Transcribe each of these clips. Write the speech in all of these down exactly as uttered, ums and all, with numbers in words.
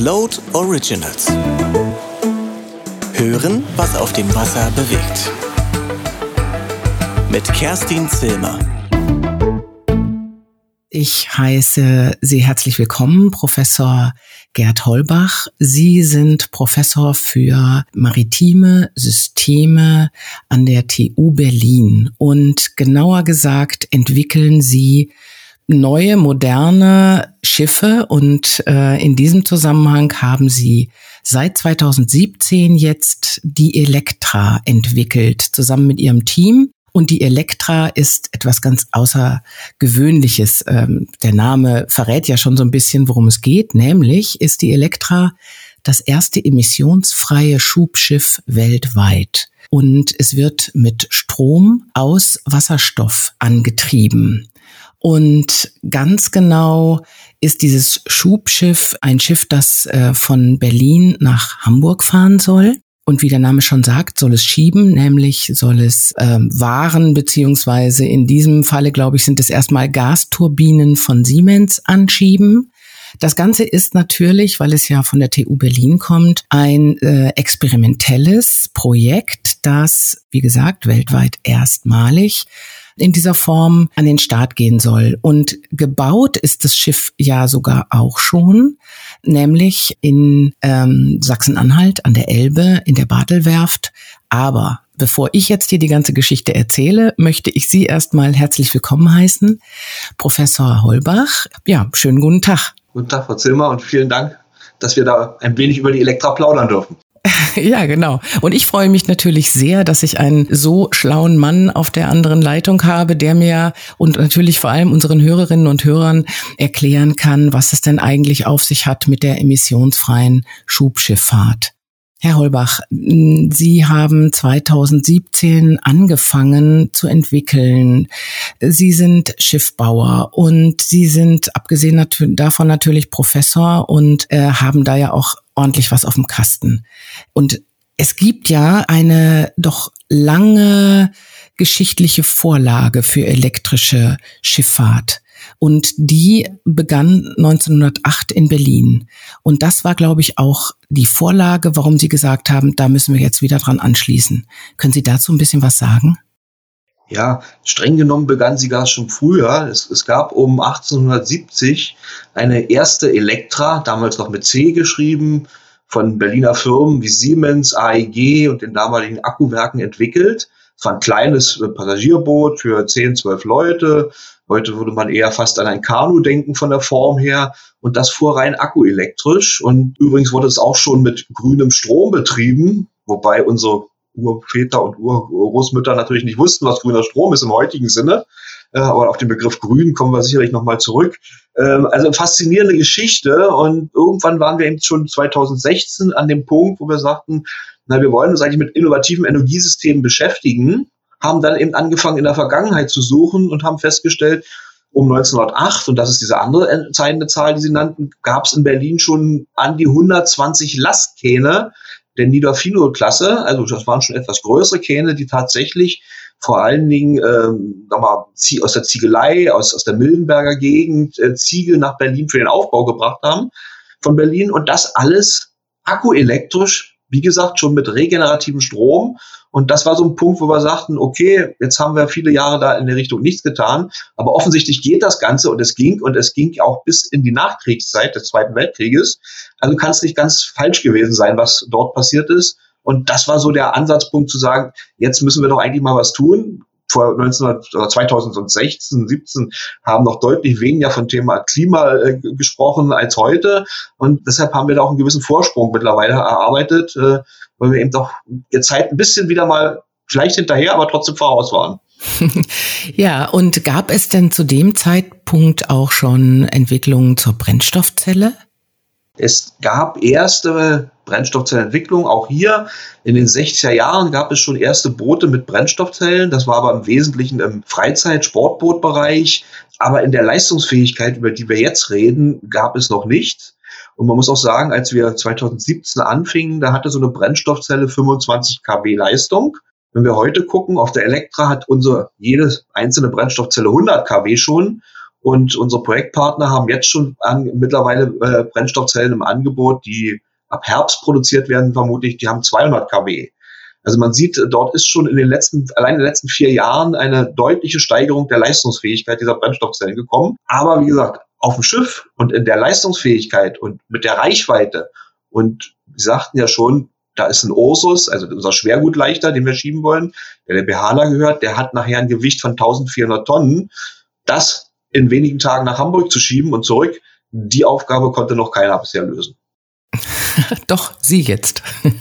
Float Originals. Hören, was auf dem Wasser bewegt. Mit Kerstin Zillmer. Ich heiße Sie herzlich willkommen, Professor Gerd Holbach. Sie sind Professor für maritime Systeme an der T U Berlin und genauer gesagt entwickeln Sie neue, moderne Schiffe und äh, in diesem Zusammenhang haben Sie seit zweitausendsiebzehn jetzt die Electra entwickelt, zusammen mit Ihrem Team. Und die Electra ist etwas ganz Außergewöhnliches. Ähm, der Name verrät ja schon so ein bisschen, worum es geht. Nämlich ist die Electra das erste emissionsfreie Schubschiff weltweit. Und es wird mit Strom aus Wasserstoff angetrieben. Und ganz genau ist dieses Schubschiff ein Schiff, das äh, von Berlin nach Hamburg fahren soll. Und wie der Name schon sagt, soll es schieben, nämlich soll es ähm, Waren, beziehungsweise in diesem Falle, glaube ich, sind es erstmal Gasturbinen von Siemens anschieben. Das Ganze ist natürlich, weil es ja von der T U Berlin kommt, ein äh, experimentelles Projekt, das, wie gesagt, weltweit erstmalig in dieser Form an den Start gehen soll. Und gebaut ist das Schiff ja sogar auch schon, nämlich in ähm, Sachsen-Anhalt an der Elbe in der Bartelwerft. Aber bevor ich jetzt hier die ganze Geschichte erzähle, möchte ich Sie erstmal herzlich willkommen heißen, Professor Holbach. Ja, schönen guten Tag. Guten Tag, Frau Zillmer, und vielen Dank, dass wir da ein wenig über die Electra plaudern dürfen. Ja, genau. Und ich freue mich natürlich sehr, dass ich einen so schlauen Mann auf der anderen Leitung habe, der mir und natürlich vor allem unseren Hörerinnen und Hörern erklären kann, was es denn eigentlich auf sich hat mit der emissionsfreien Schubschifffahrt. Herr Holbach, Sie haben zweitausendsiebzehn angefangen zu entwickeln. Sie sind Schiffbauer und Sie sind abgesehen nat- davon natürlich Professor und äh, haben da ja auch ordentlich was auf dem Kasten. Und es gibt ja eine doch lange geschichtliche Vorlage für elektrische Schifffahrt. Und die begann neunzehnhundertacht in Berlin. Und das war, glaube ich, auch die Vorlage, warum Sie gesagt haben, da müssen wir jetzt wieder dran anschließen. Können Sie dazu ein bisschen was sagen? Ja, streng genommen begann sie gar schon früher. Es, es gab um achtzehnhundertsiebzig eine erste Electra, damals noch mit C geschrieben, von Berliner Firmen wie Siemens, A E G und den damaligen Akkuwerken entwickelt. Es war ein kleines Passagierboot für zehn, zwölf Leute. Heute würde man eher fast an ein Kanu denken von der Form her. Und das fuhr rein akkuelektrisch. Und übrigens wurde es auch schon mit grünem Strom betrieben, wobei unsere Urväter und Urgroßmütter natürlich nicht wussten, was grüner Strom ist im heutigen Sinne. Äh, aber auf den Begriff grün kommen wir sicherlich nochmal zurück. Ähm, also eine faszinierende Geschichte. Und irgendwann waren wir eben schon zweitausendsechzehn an dem Punkt, wo wir sagten, na, wir wollen uns eigentlich mit innovativen Energiesystemen beschäftigen, haben dann eben angefangen, in der Vergangenheit zu suchen und haben festgestellt, um neunzehnhundertacht, und das ist diese andere entscheidende Zahl, die Sie nannten, gab es in Berlin schon an die hundertzwanzig Lastkähne der Niederfino-Klasse. Also das waren schon etwas größere Kähne, die tatsächlich vor allen Dingen ähm, sag mal, aus der Ziegelei, aus, aus der Mildenberger Gegend, äh, Ziegel nach Berlin für den Aufbau gebracht haben von Berlin. Und das alles akkuelektrisch, wie gesagt, schon mit regenerativem Strom. Und das war so ein Punkt, wo wir sagten, okay, jetzt haben wir viele Jahre da in der Richtung nichts getan, aber offensichtlich geht das Ganze und es ging und es ging auch bis in die Nachkriegszeit des Zweiten Weltkrieges. Also kann es nicht ganz falsch gewesen sein, was dort passiert ist. Und das war so der Ansatzpunkt zu sagen, jetzt müssen wir doch eigentlich mal was tun. Vor neunzehnhundert oder zweitausendsechzehn, siebzehn haben noch deutlich weniger von Thema Klima äh, gesprochen als heute. Und deshalb haben wir da auch einen gewissen Vorsprung mittlerweile erarbeitet, äh, weil wir eben doch jetzt halt ein bisschen wieder mal vielleicht hinterher, aber trotzdem voraus waren. Ja, und gab es denn zu dem Zeitpunkt auch schon Entwicklungen zur Brennstoffzelle? Es gab erste Brennstoffzellenentwicklung. Auch hier in den sechziger Jahren gab es schon erste Boote mit Brennstoffzellen. Das war aber im Wesentlichen im Freizeit-Sportbootbereich. Aber in der Leistungsfähigkeit, über die wir jetzt reden, gab es noch nichts. Und man muss auch sagen, als wir zweitausendsiebzehn anfingen, da hatte so eine Brennstoffzelle fünfundzwanzig Kilowatt Leistung. Wenn wir heute gucken, auf der Electra hat unsere jede einzelne Brennstoffzelle hundert Kilowatt schon. Und unsere Projektpartner haben jetzt schon an, mittlerweile äh, Brennstoffzellen im Angebot, die ab Herbst produziert werden, vermutlich. Die haben zweihundert Kilowatt. Also man sieht, dort ist schon in den letzten, allein in den letzten vier Jahren eine deutliche Steigerung der Leistungsfähigkeit dieser Brennstoffzellen gekommen. Aber wie gesagt, auf dem Schiff und in der Leistungsfähigkeit und mit der Reichweite, und Sie sagten ja schon, da ist ein Ursus, also unser Schwergutleichter, den wir schieben wollen, der der Behala gehört, der hat nachher ein Gewicht von eintausendvierhundert Tonnen. Das in wenigen Tagen nach Hamburg zu schieben und zurück, die Aufgabe konnte noch keiner bisher lösen. Doch, Sie jetzt.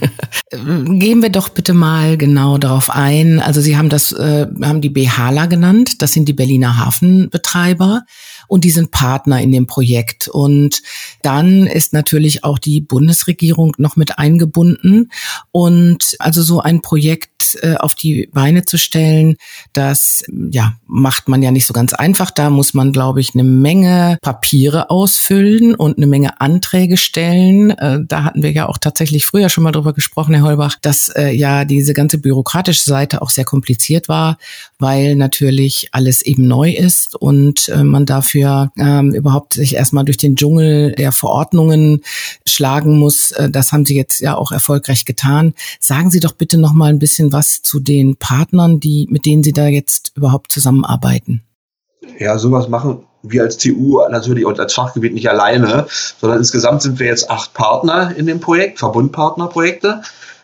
Gehen wir doch bitte mal genau darauf ein. Also Sie haben das, äh, haben die Behala genannt. Das sind die Berliner Hafenbetreiber und die sind Partner in dem Projekt. Und dann ist natürlich auch die Bundesregierung noch mit eingebunden. Und also so ein Projekt äh, auf die Beine zu stellen, das ja macht man ja nicht so ganz einfach. Da muss man, glaube ich, eine Menge Papiere ausfüllen und eine Menge Anträge stellen. Äh, da hatten wir ja auch tatsächlich früher schon mal drüber gesprochen, Herr Holbach, dass äh, ja diese ganze bürokratische Seite auch sehr kompliziert war, weil natürlich alles eben neu ist und äh, man dafür ähm, überhaupt sich erstmal durch den Dschungel der Verordnungen schlagen muss. Äh, das haben Sie jetzt ja auch erfolgreich getan. Sagen Sie doch bitte noch mal ein bisschen was zu den Partnern, die mit denen Sie da jetzt überhaupt zusammenarbeiten. Ja, sowas machen wir als T U natürlich und als Fachgebiet nicht alleine, sondern insgesamt sind wir jetzt acht Partner in dem Projekt, Verbundpartnerprojekte.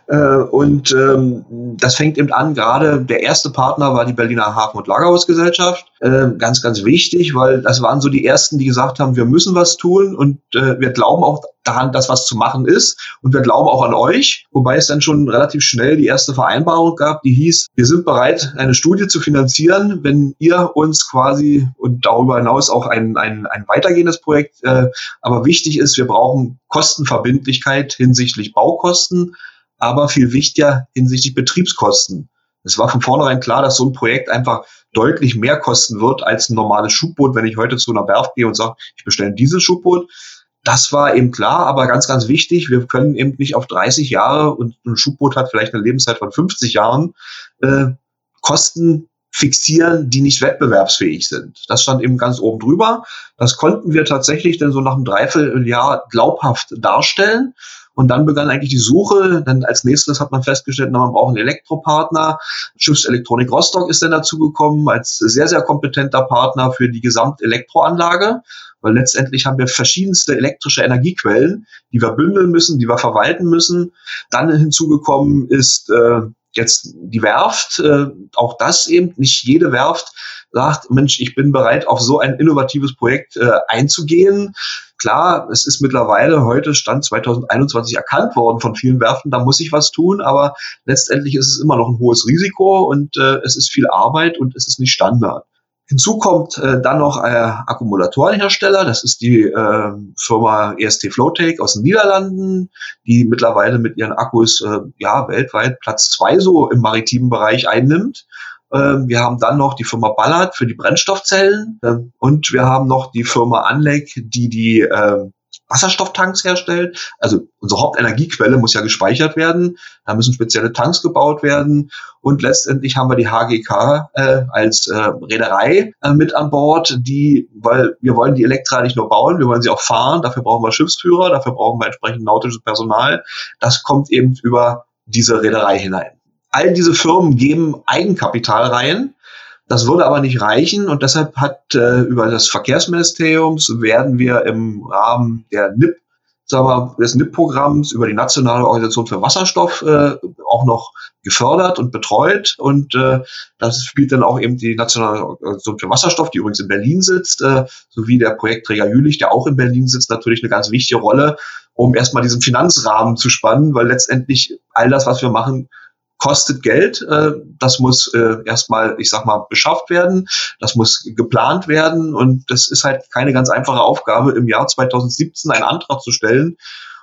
Und ähm, das fängt eben an, gerade der erste Partner war die Berliner Hafen- und Lagerhausgesellschaft. Äh, ganz, ganz wichtig, weil das waren so die ersten, die gesagt haben, wir müssen was tun und äh, wir glauben auch daran, dass was zu machen ist und wir glauben auch an euch. Wobei es dann schon relativ schnell die erste Vereinbarung gab, die hieß, wir sind bereit, eine Studie zu finanzieren, wenn ihr uns quasi und darüber hinaus auch ein, ein, ein weitergehendes Projekt, äh, aber wichtig ist, wir brauchen Kostenverbindlichkeit hinsichtlich Baukosten, aber viel wichtiger hinsichtlich Betriebskosten. Es war von vornherein klar, dass so ein Projekt einfach deutlich mehr kosten wird als ein normales Schubboot, wenn ich heute zu einer Werft gehe und sage, ich bestelle ein Dieselschubboot. Das war eben klar, aber ganz, ganz wichtig, wir können eben nicht auf dreißig Jahre, und ein Schubboot hat vielleicht eine Lebenszeit von fünfzig Jahren, äh, Kosten fixieren, die nicht wettbewerbsfähig sind. Das stand eben ganz oben drüber. Das konnten wir tatsächlich dann so nach einem Dreivierteljahr glaubhaft darstellen. Und dann begann eigentlich die Suche. Dann als nächstes hat man festgestellt, na, man braucht einen Elektropartner. Schiffselektronik Rostock ist dann dazugekommen als sehr, sehr kompetenter Partner für die Gesamtelektroanlage. Weil letztendlich haben wir verschiedenste elektrische Energiequellen, die wir bündeln müssen, die wir verwalten müssen. Dann hinzugekommen ist äh, jetzt die Werft. Äh, auch das eben, nicht jede Werft sagt, Mensch, ich bin bereit, auf so ein innovatives Projekt äh, einzugehen. Klar, es ist mittlerweile heute Stand zwanzig einundzwanzig erkannt worden von vielen Werften, da muss ich was tun, aber letztendlich ist es immer noch ein hohes Risiko und äh, es ist viel Arbeit und es ist nicht Standard. Hinzu kommt äh, dann noch ein Akkumulatorenhersteller, das ist die äh, Firma E S T Flowtech aus den Niederlanden, die mittlerweile mit ihren Akkus äh, ja weltweit Platz zwei so im maritimen Bereich einnimmt. Wir haben dann noch die Firma Ballard für die Brennstoffzellen und wir haben noch die Firma Anleg, die die äh, Wasserstofftanks herstellt. Also unsere Hauptenergiequelle muss ja gespeichert werden. Da müssen spezielle Tanks gebaut werden. Und letztendlich haben wir die H G K äh, als äh, Reederei äh, mit an Bord, die, weil wir wollen die Elektra nicht nur bauen, wir wollen sie auch fahren. Dafür brauchen wir Schiffsführer, dafür brauchen wir entsprechend nautisches Personal. Das kommt eben über diese Reederei hinein. All diese Firmen geben Eigenkapital rein. Das würde aber nicht reichen und deshalb hat äh, über das Verkehrsministeriums werden wir im Rahmen der N I P, sagen wir, des N I P-Programms über die Nationale Organisation für Wasserstoff äh, auch noch gefördert und betreut und äh, das spielt dann auch eben die Nationale Organisation für Wasserstoff, die übrigens in Berlin sitzt, äh, sowie der Projektträger Jülich, der auch in Berlin sitzt, natürlich eine ganz wichtige Rolle, um erstmal diesen Finanzrahmen zu spannen, weil letztendlich all das, was wir machen, kostet Geld, das muss erstmal, ich sag mal, beschafft werden, das muss geplant werden und das ist halt keine ganz einfache Aufgabe, im Jahr zwanzig siebzehn einen Antrag zu stellen,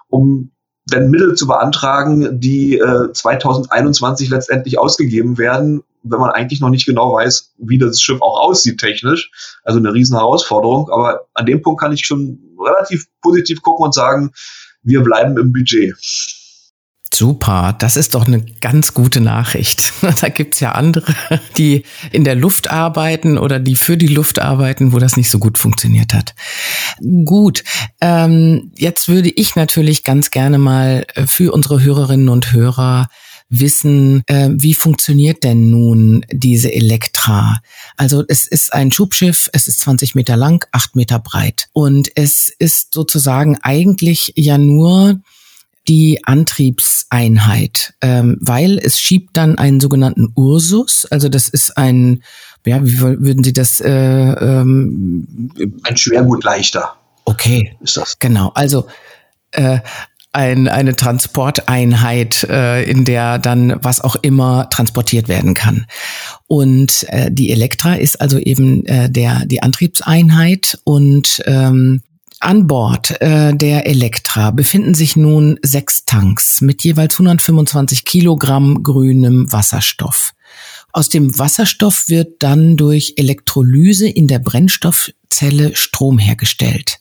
um dann Mittel zu beantragen, die zwanzig einundzwanzig letztendlich ausgegeben werden, wenn man eigentlich noch nicht genau weiß, wie das Schiff auch aussieht technisch. Also eine riesen Herausforderung, aber an dem Punkt kann ich schon relativ positiv gucken und sagen, wir bleiben im Budget. Super, das ist doch eine ganz gute Nachricht. Da gibt's ja andere, die in der Luft arbeiten oder die für die Luft arbeiten, wo das nicht so gut funktioniert hat. Gut, ähm, jetzt würde ich natürlich ganz gerne mal für unsere Hörerinnen und Hörer wissen, äh, wie funktioniert denn nun diese Electra? Also es ist ein Schubschiff, es ist zwanzig Meter lang, acht Meter breit und es ist sozusagen eigentlich ja nur die Antriebseinheit, ähm, weil es schiebt dann einen sogenannten Ursus, also das ist ein, ja, wie würden Sie das? Äh, ähm, ein Schwergutleichter. Okay, ist das. Genau, also äh, ein, eine Transporteinheit, äh, in der dann was auch immer transportiert werden kann. Und äh, die Electra ist also eben äh, der die Antriebseinheit und ähm, an Bord äh, der Electra befinden sich nun sechs Tanks mit jeweils hundertfünfundzwanzig Kilogramm grünem Wasserstoff. Aus dem Wasserstoff wird dann durch Elektrolyse in der Brennstoffzelle Strom hergestellt.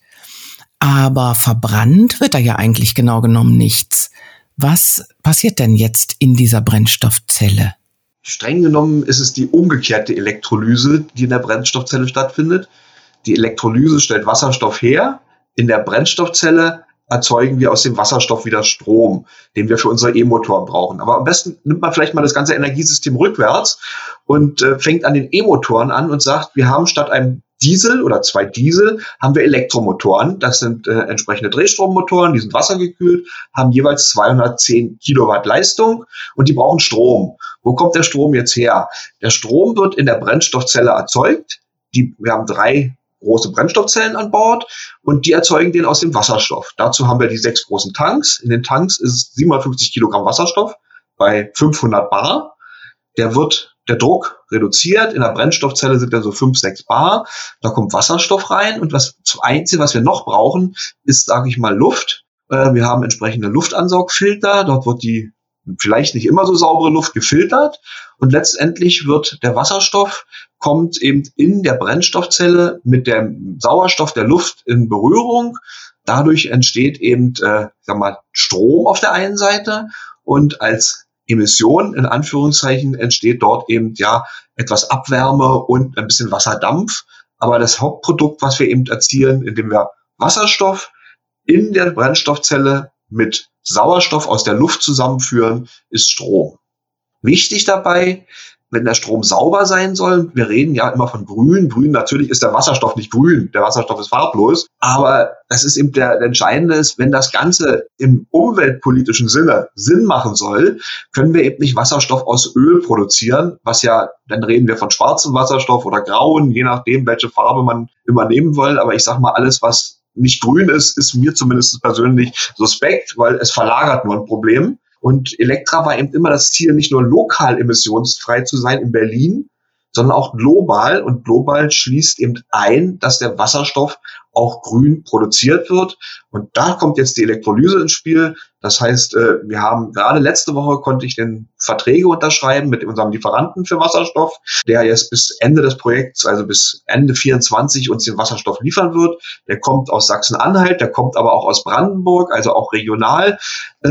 Aber verbrannt wird da ja eigentlich genau genommen nichts. Was passiert denn jetzt in dieser Brennstoffzelle? Streng genommen ist es die umgekehrte Elektrolyse, die in der Brennstoffzelle stattfindet. Die Elektrolyse stellt Wasserstoff her. In der Brennstoffzelle erzeugen wir aus dem Wasserstoff wieder Strom, den wir für unsere E-Motoren brauchen. Aber am besten nimmt man vielleicht mal das ganze Energiesystem rückwärts und äh, fängt an den E-Motoren an und sagt, wir haben statt einem Diesel oder zwei Diesel, haben wir Elektromotoren. Das sind äh, entsprechende Drehstrommotoren, die sind wassergekühlt, haben jeweils zweihundertzehn Kilowatt Leistung und die brauchen Strom. Wo kommt der Strom jetzt her? Der Strom wird in der Brennstoffzelle erzeugt. Die, wir haben drei große Brennstoffzellen an Bord und die erzeugen den aus dem Wasserstoff. Dazu haben wir die sechs großen Tanks. In den Tanks ist siebenhundertfünfzig Kilogramm Wasserstoff bei fünfhundert Bar. Der wird, der Druck reduziert. In der Brennstoffzelle sind dann so fünf, sechs Bar. Da kommt Wasserstoff rein und das Einzige, was wir noch brauchen, ist, sage ich mal, Luft. Äh, wir haben entsprechende Luftansaugfilter. Dort wird die vielleicht nicht immer so saubere Luft gefiltert und letztendlich wird der Wasserstoff kommt eben in der Brennstoffzelle mit dem Sauerstoff der Luft in Berührung. Dadurch entsteht eben, äh, sag mal, Strom auf der einen Seite und als Emission in Anführungszeichen entsteht dort eben ja etwas Abwärme und ein bisschen Wasserdampf. Aber das Hauptprodukt, was wir eben erzielen, indem wir Wasserstoff in der Brennstoffzelle mit Sauerstoff aus der Luft zusammenführen, ist Strom. Wichtig dabei, wenn der Strom sauber sein soll, wir reden ja immer von grün. Grün, natürlich ist der Wasserstoff nicht grün, der Wasserstoff ist farblos. Aber das ist eben der, der Entscheidende ist, wenn das Ganze im umweltpolitischen Sinne Sinn machen soll, können wir eben nicht Wasserstoff aus Öl produzieren, was ja, dann reden wir von schwarzem Wasserstoff oder grauen, je nachdem, welche Farbe man immer nehmen will. Aber ich sag mal, alles, was nicht grün ist, ist mir zumindest persönlich suspekt, weil es verlagert nur ein Problem. Und Electra war eben immer das Ziel, nicht nur lokal emissionsfrei zu sein in Berlin, sondern auch global. Und global schließt eben ein, dass der Wasserstoff auch grün produziert wird. Und da kommt jetzt die Elektrolyse ins Spiel. Das heißt, wir haben gerade letzte Woche konnte ich den Verträge unterschreiben mit unserem Lieferanten für Wasserstoff, der jetzt bis Ende des Projekts, also bis Ende vierundzwanzig uns den Wasserstoff liefern wird. Der kommt aus Sachsen-Anhalt, der kommt aber auch aus Brandenburg, also auch regional.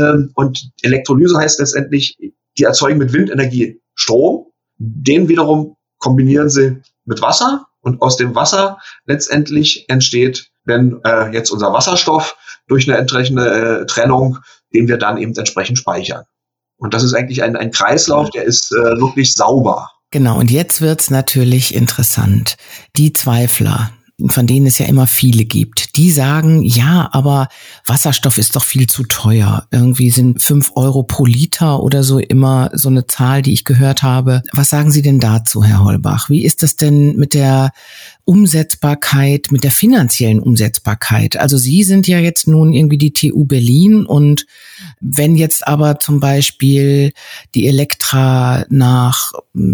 Und Elektrolyse heißt letztendlich, die erzeugen mit Windenergie Strom. Den wiederum kombinieren sie mit Wasser. Und aus dem Wasser letztendlich entsteht, wenn äh, jetzt unser Wasserstoff durch eine entsprechende äh, Trennung, den wir dann eben entsprechend speichern. Und das ist eigentlich ein, ein Kreislauf, der ist äh, wirklich sauber. Genau, und jetzt wird's natürlich interessant. Die Zweifler, von denen es ja immer viele gibt, die sagen, ja, aber Wasserstoff ist doch viel zu teuer. Irgendwie sind fünf Euro pro Liter oder so immer so eine Zahl, die ich gehört habe. Was sagen Sie denn dazu, Herr Holbach? Wie ist das denn mit der Umsetzbarkeit, mit der finanziellen Umsetzbarkeit? Also Sie sind ja jetzt nun irgendwie die T U Berlin und wenn jetzt aber zum Beispiel die Electra nach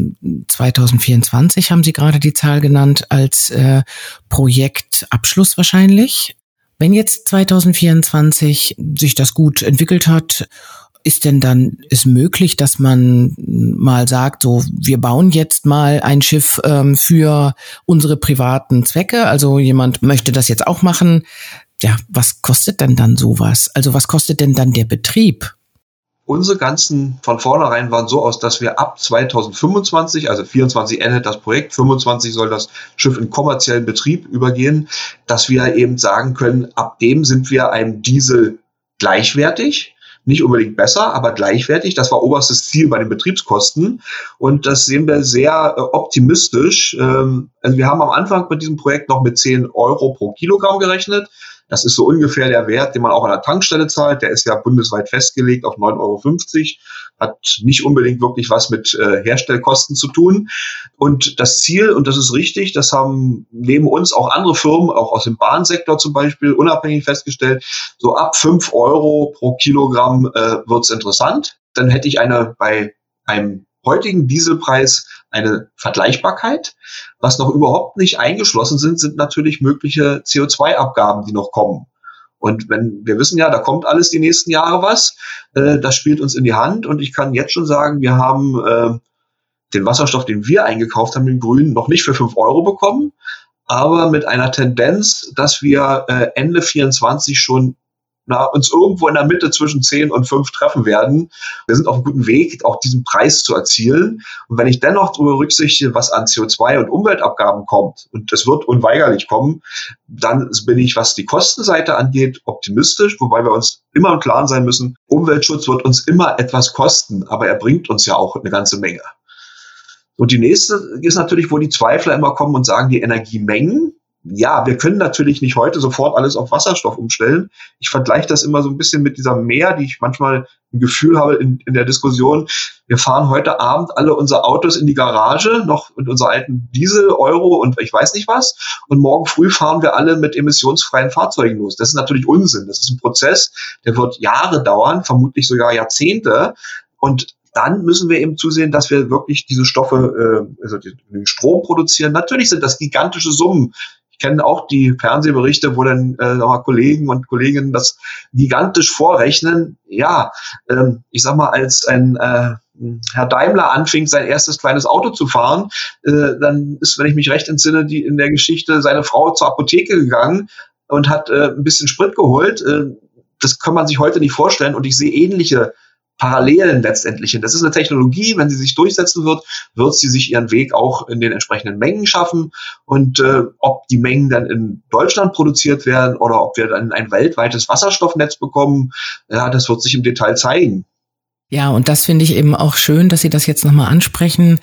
zwanzig vierundzwanzig, haben Sie gerade die Zahl genannt, als äh, Projektabschluss wahrscheinlich. Wenn jetzt zwanzig vierundzwanzig sich das gut entwickelt hat, ist denn dann ist möglich, dass man mal sagt, so wir bauen jetzt mal ein Schiff ähm, für unsere privaten Zwecke, also jemand möchte das jetzt auch machen. Ja, was kostet denn dann sowas? Also was kostet denn dann der Betrieb? unsere ganzen von vornherein waren so aus, dass wir ab zweitausendfünfundzwanzig, also vierundzwanzig endet das Projekt, fünfundzwanzig soll das Schiff in kommerziellen Betrieb übergehen, dass wir eben sagen können, ab dem sind wir einem Diesel gleichwertig. Nicht unbedingt besser, aber gleichwertig. Das war oberstes Ziel bei den Betriebskosten. Und das sehen wir sehr äh, optimistisch. Ähm, also wir haben am Anfang mit diesem Projekt noch mit zehn Euro pro Kilogramm gerechnet. Das ist so ungefähr der Wert, den man auch an der Tankstelle zahlt. Der ist ja bundesweit festgelegt auf neun Euro fünfzig. Hat nicht unbedingt wirklich was mit äh, Herstellkosten zu tun. Und das Ziel, und das ist richtig, das haben neben uns auch andere Firmen, auch aus dem Bahnsektor zum Beispiel, unabhängig festgestellt, so ab fünf Euro pro Kilogramm äh, wird's interessant. Dann hätte ich eine bei einem heutigen Dieselpreis eine Vergleichbarkeit. Was noch überhaupt nicht eingeschlossen sind, sind natürlich mögliche C O zwei Abgaben, die noch kommen. Und wenn wir wissen ja, da kommt alles die nächsten Jahre was, äh, das spielt uns in die Hand. Und ich kann jetzt schon sagen, wir haben äh, den Wasserstoff, den wir eingekauft haben, den grünen, noch nicht für fünf Euro bekommen, aber mit einer Tendenz, dass wir äh, Ende vierundzwanzig schon na, uns irgendwo in der Mitte zwischen zehn und fünf treffen werden. Wir sind auf einem guten Weg, auch diesen Preis zu erzielen. Und wenn ich dennoch darüber berücksichtige, was an C O zwei und Umweltabgaben kommt, und das wird unweigerlich kommen, dann bin ich, was die Kostenseite angeht, optimistisch, wobei wir uns immer im Klaren sein müssen, Umweltschutz wird uns immer etwas kosten, aber er bringt uns ja auch eine ganze Menge. Und die nächste ist natürlich, wo die Zweifler immer kommen und sagen, die Energiemengen. Ja, wir können natürlich nicht heute sofort alles auf Wasserstoff umstellen. Ich vergleiche das immer so ein bisschen mit dieser Mehr, die ich manchmal ein Gefühl habe in, in der Diskussion. Wir fahren heute Abend alle unsere Autos in die Garage, noch mit unserer alten Diesel, Euro und ich weiß nicht was. Und morgen früh fahren wir alle mit emissionsfreien Fahrzeugen los. Das ist natürlich Unsinn. Das ist ein Prozess, der wird Jahre dauern, vermutlich sogar Jahrzehnte. Und dann müssen wir eben zusehen, dass wir wirklich diese Stoffe, äh, also den Strom produzieren. Natürlich sind das gigantische Summen. Ich kenne auch die Fernsehberichte, wo dann äh, mal Kollegen und Kolleginnen das gigantisch vorrechnen. Ja, ähm, ich sag mal, als ein äh, Herr Daimler anfing, sein erstes kleines Auto zu fahren, äh, dann ist, wenn ich mich recht entsinne, die in der Geschichte seine Frau zur Apotheke gegangen und hat äh, ein bisschen Sprit geholt. Äh, das kann man sich heute nicht vorstellen. Und ich sehe ähnliche Parallelen letztendlich. Und das ist eine Technologie, wenn sie sich durchsetzen wird, wird sie sich ihren Weg auch in den entsprechenden Mengen schaffen. Und äh, ob die Mengen dann in Deutschland produziert werden oder ob wir dann ein weltweites Wasserstoffnetz bekommen, ja, das wird sich im Detail zeigen. Ja, und das finde ich eben auch schön, dass Sie das jetzt nochmal ansprechen.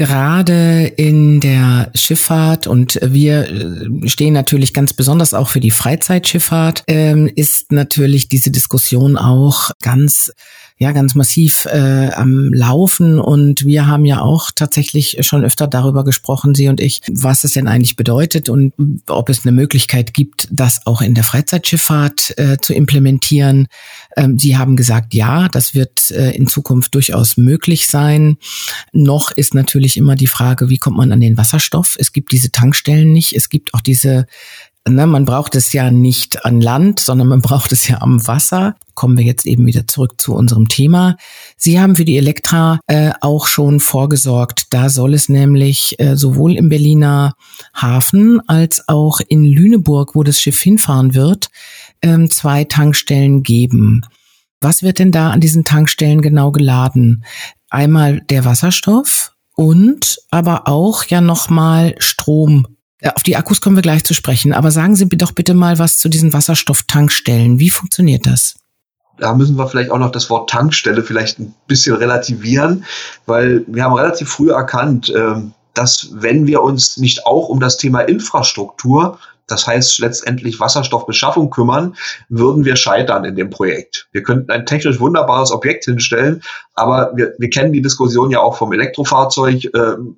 Gerade in der Schifffahrt, und wir stehen natürlich ganz besonders auch für die Freizeitschifffahrt, ähm, ist natürlich diese Diskussion auch ganz ja ganz massiv äh, am Laufen. Und wir haben ja auch tatsächlich schon öfter darüber gesprochen, Sie und ich, was es denn eigentlich bedeutet und ob es eine Möglichkeit gibt, das auch in der Freizeitschifffahrt äh, zu implementieren. Ähm, Sie haben gesagt, ja, das wird äh, in Zukunft durchaus möglich sein. Noch ist natürlich immer die Frage, wie kommt man an den Wasserstoff? Es gibt diese Tankstellen nicht. Es gibt auch diese Ne, man braucht es ja nicht an Land, sondern man braucht es ja am Wasser. Kommen wir jetzt eben wieder zurück zu unserem Thema. Sie haben für die Electra äh, auch schon vorgesorgt. Da soll es nämlich äh, sowohl im Berliner Hafen als auch in Lüneburg, wo das Schiff hinfahren wird, ähm, zwei Tankstellen geben. Was wird denn da an diesen Tankstellen genau geladen? Einmal der Wasserstoff und aber auch ja nochmal Strom. Auf die Akkus kommen wir gleich zu sprechen, aber sagen Sie doch bitte mal was zu diesen Wasserstofftankstellen. Wie funktioniert das? Da müssen wir vielleicht auch noch das Wort Tankstelle vielleicht ein bisschen relativieren, weil wir haben relativ früh erkannt, dass wenn wir uns nicht auch um das Thema Infrastruktur, das heißt letztendlich Wasserstoffbeschaffung kümmern, würden wir scheitern in dem Projekt. Wir könnten ein technisch wunderbares Objekt hinstellen, aber wir, wir kennen die Diskussion ja auch vom Elektrofahrzeug.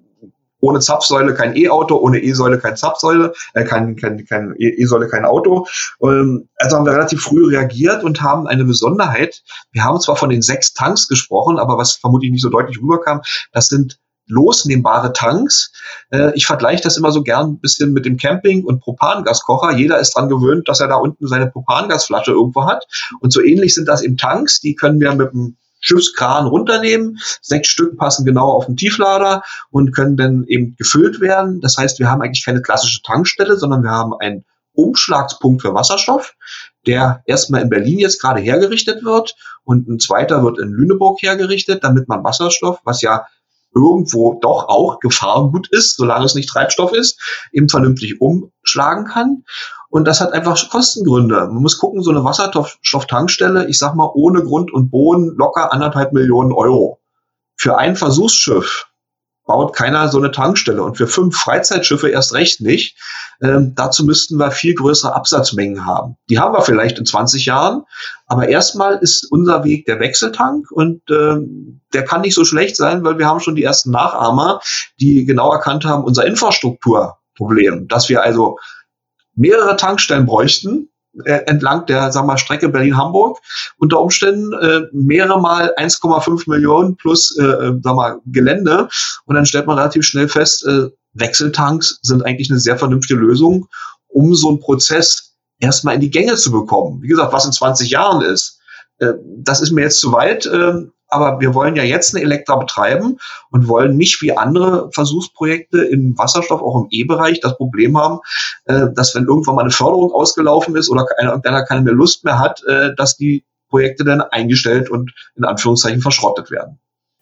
Ohne Zapfsäule kein E-Auto, ohne E-Säule kein Zapfsäule, äh, kein, kein, kein E-Säule kein Auto. Ähm, also haben wir relativ früh reagiert und haben eine Besonderheit. Wir haben zwar von den sechs Tanks gesprochen, aber was vermutlich nicht so deutlich rüberkam, das sind losnehmbare Tanks. Äh, ich vergleiche das immer so gern ein bisschen mit dem Camping- und Propangaskocher. Jeder ist dran gewöhnt, dass er da unten seine Propangasflasche irgendwo hat. Und so ähnlich sind das eben Tanks. Die können wir mit dem Schiffskran runternehmen. Sechs Stück passen genau auf den Tieflader und können dann eben gefüllt werden. Das heißt, wir haben eigentlich keine klassische Tankstelle, sondern wir haben einen Umschlagspunkt für Wasserstoff. der erstmal in Berlin jetzt gerade hergerichtet wird und ein zweiter wird in Lüneburg hergerichtet, damit man Wasserstoff, was ja irgendwo doch auch Gefahrgut ist, solange es nicht Treibstoff ist, eben vernünftig umschlagen kann. Und das hat einfach Kostengründe. Man muss gucken, so eine Wasserstofftankstelle, ich sag mal, ohne Grund und Boden locker anderthalb Millionen Euro. Für ein Versuchsschiff baut keiner so eine Tankstelle und für fünf Freizeitschiffe erst recht nicht. Ähm, dazu müssten wir viel größere Absatzmengen haben. Die haben wir vielleicht in zwanzig Jahren, aber erstmal ist unser Weg der Wechseltank und ähm, der kann nicht so schlecht sein, weil wir haben schon die ersten Nachahmer, die genau erkannt haben, unser Infrastrukturproblem, dass wir also mehrere Tankstellen bräuchten, äh, entlang der, sagen wir mal, Strecke Berlin-Hamburg, unter Umständen äh, mehrere mal eins Komma fünf Millionen plus, äh, sagen wir mal, Gelände. Und dann stellt man relativ schnell fest, äh, Wechseltanks sind eigentlich eine sehr vernünftige Lösung, um so einen Prozess erstmal in die Gänge zu bekommen. Wie gesagt, was in zwanzig Jahren ist, äh, das ist mir jetzt zu weit, äh, aber wir wollen ja jetzt eine Elektra betreiben und wollen nicht wie andere Versuchsprojekte im Wasserstoff, auch im E-Bereich, das Problem haben, äh, dass wenn irgendwann mal eine Förderung ausgelaufen ist oder einer, einer keine mehr Lust mehr hat, äh, dass die Projekte dann eingestellt und in Anführungszeichen verschrottet werden.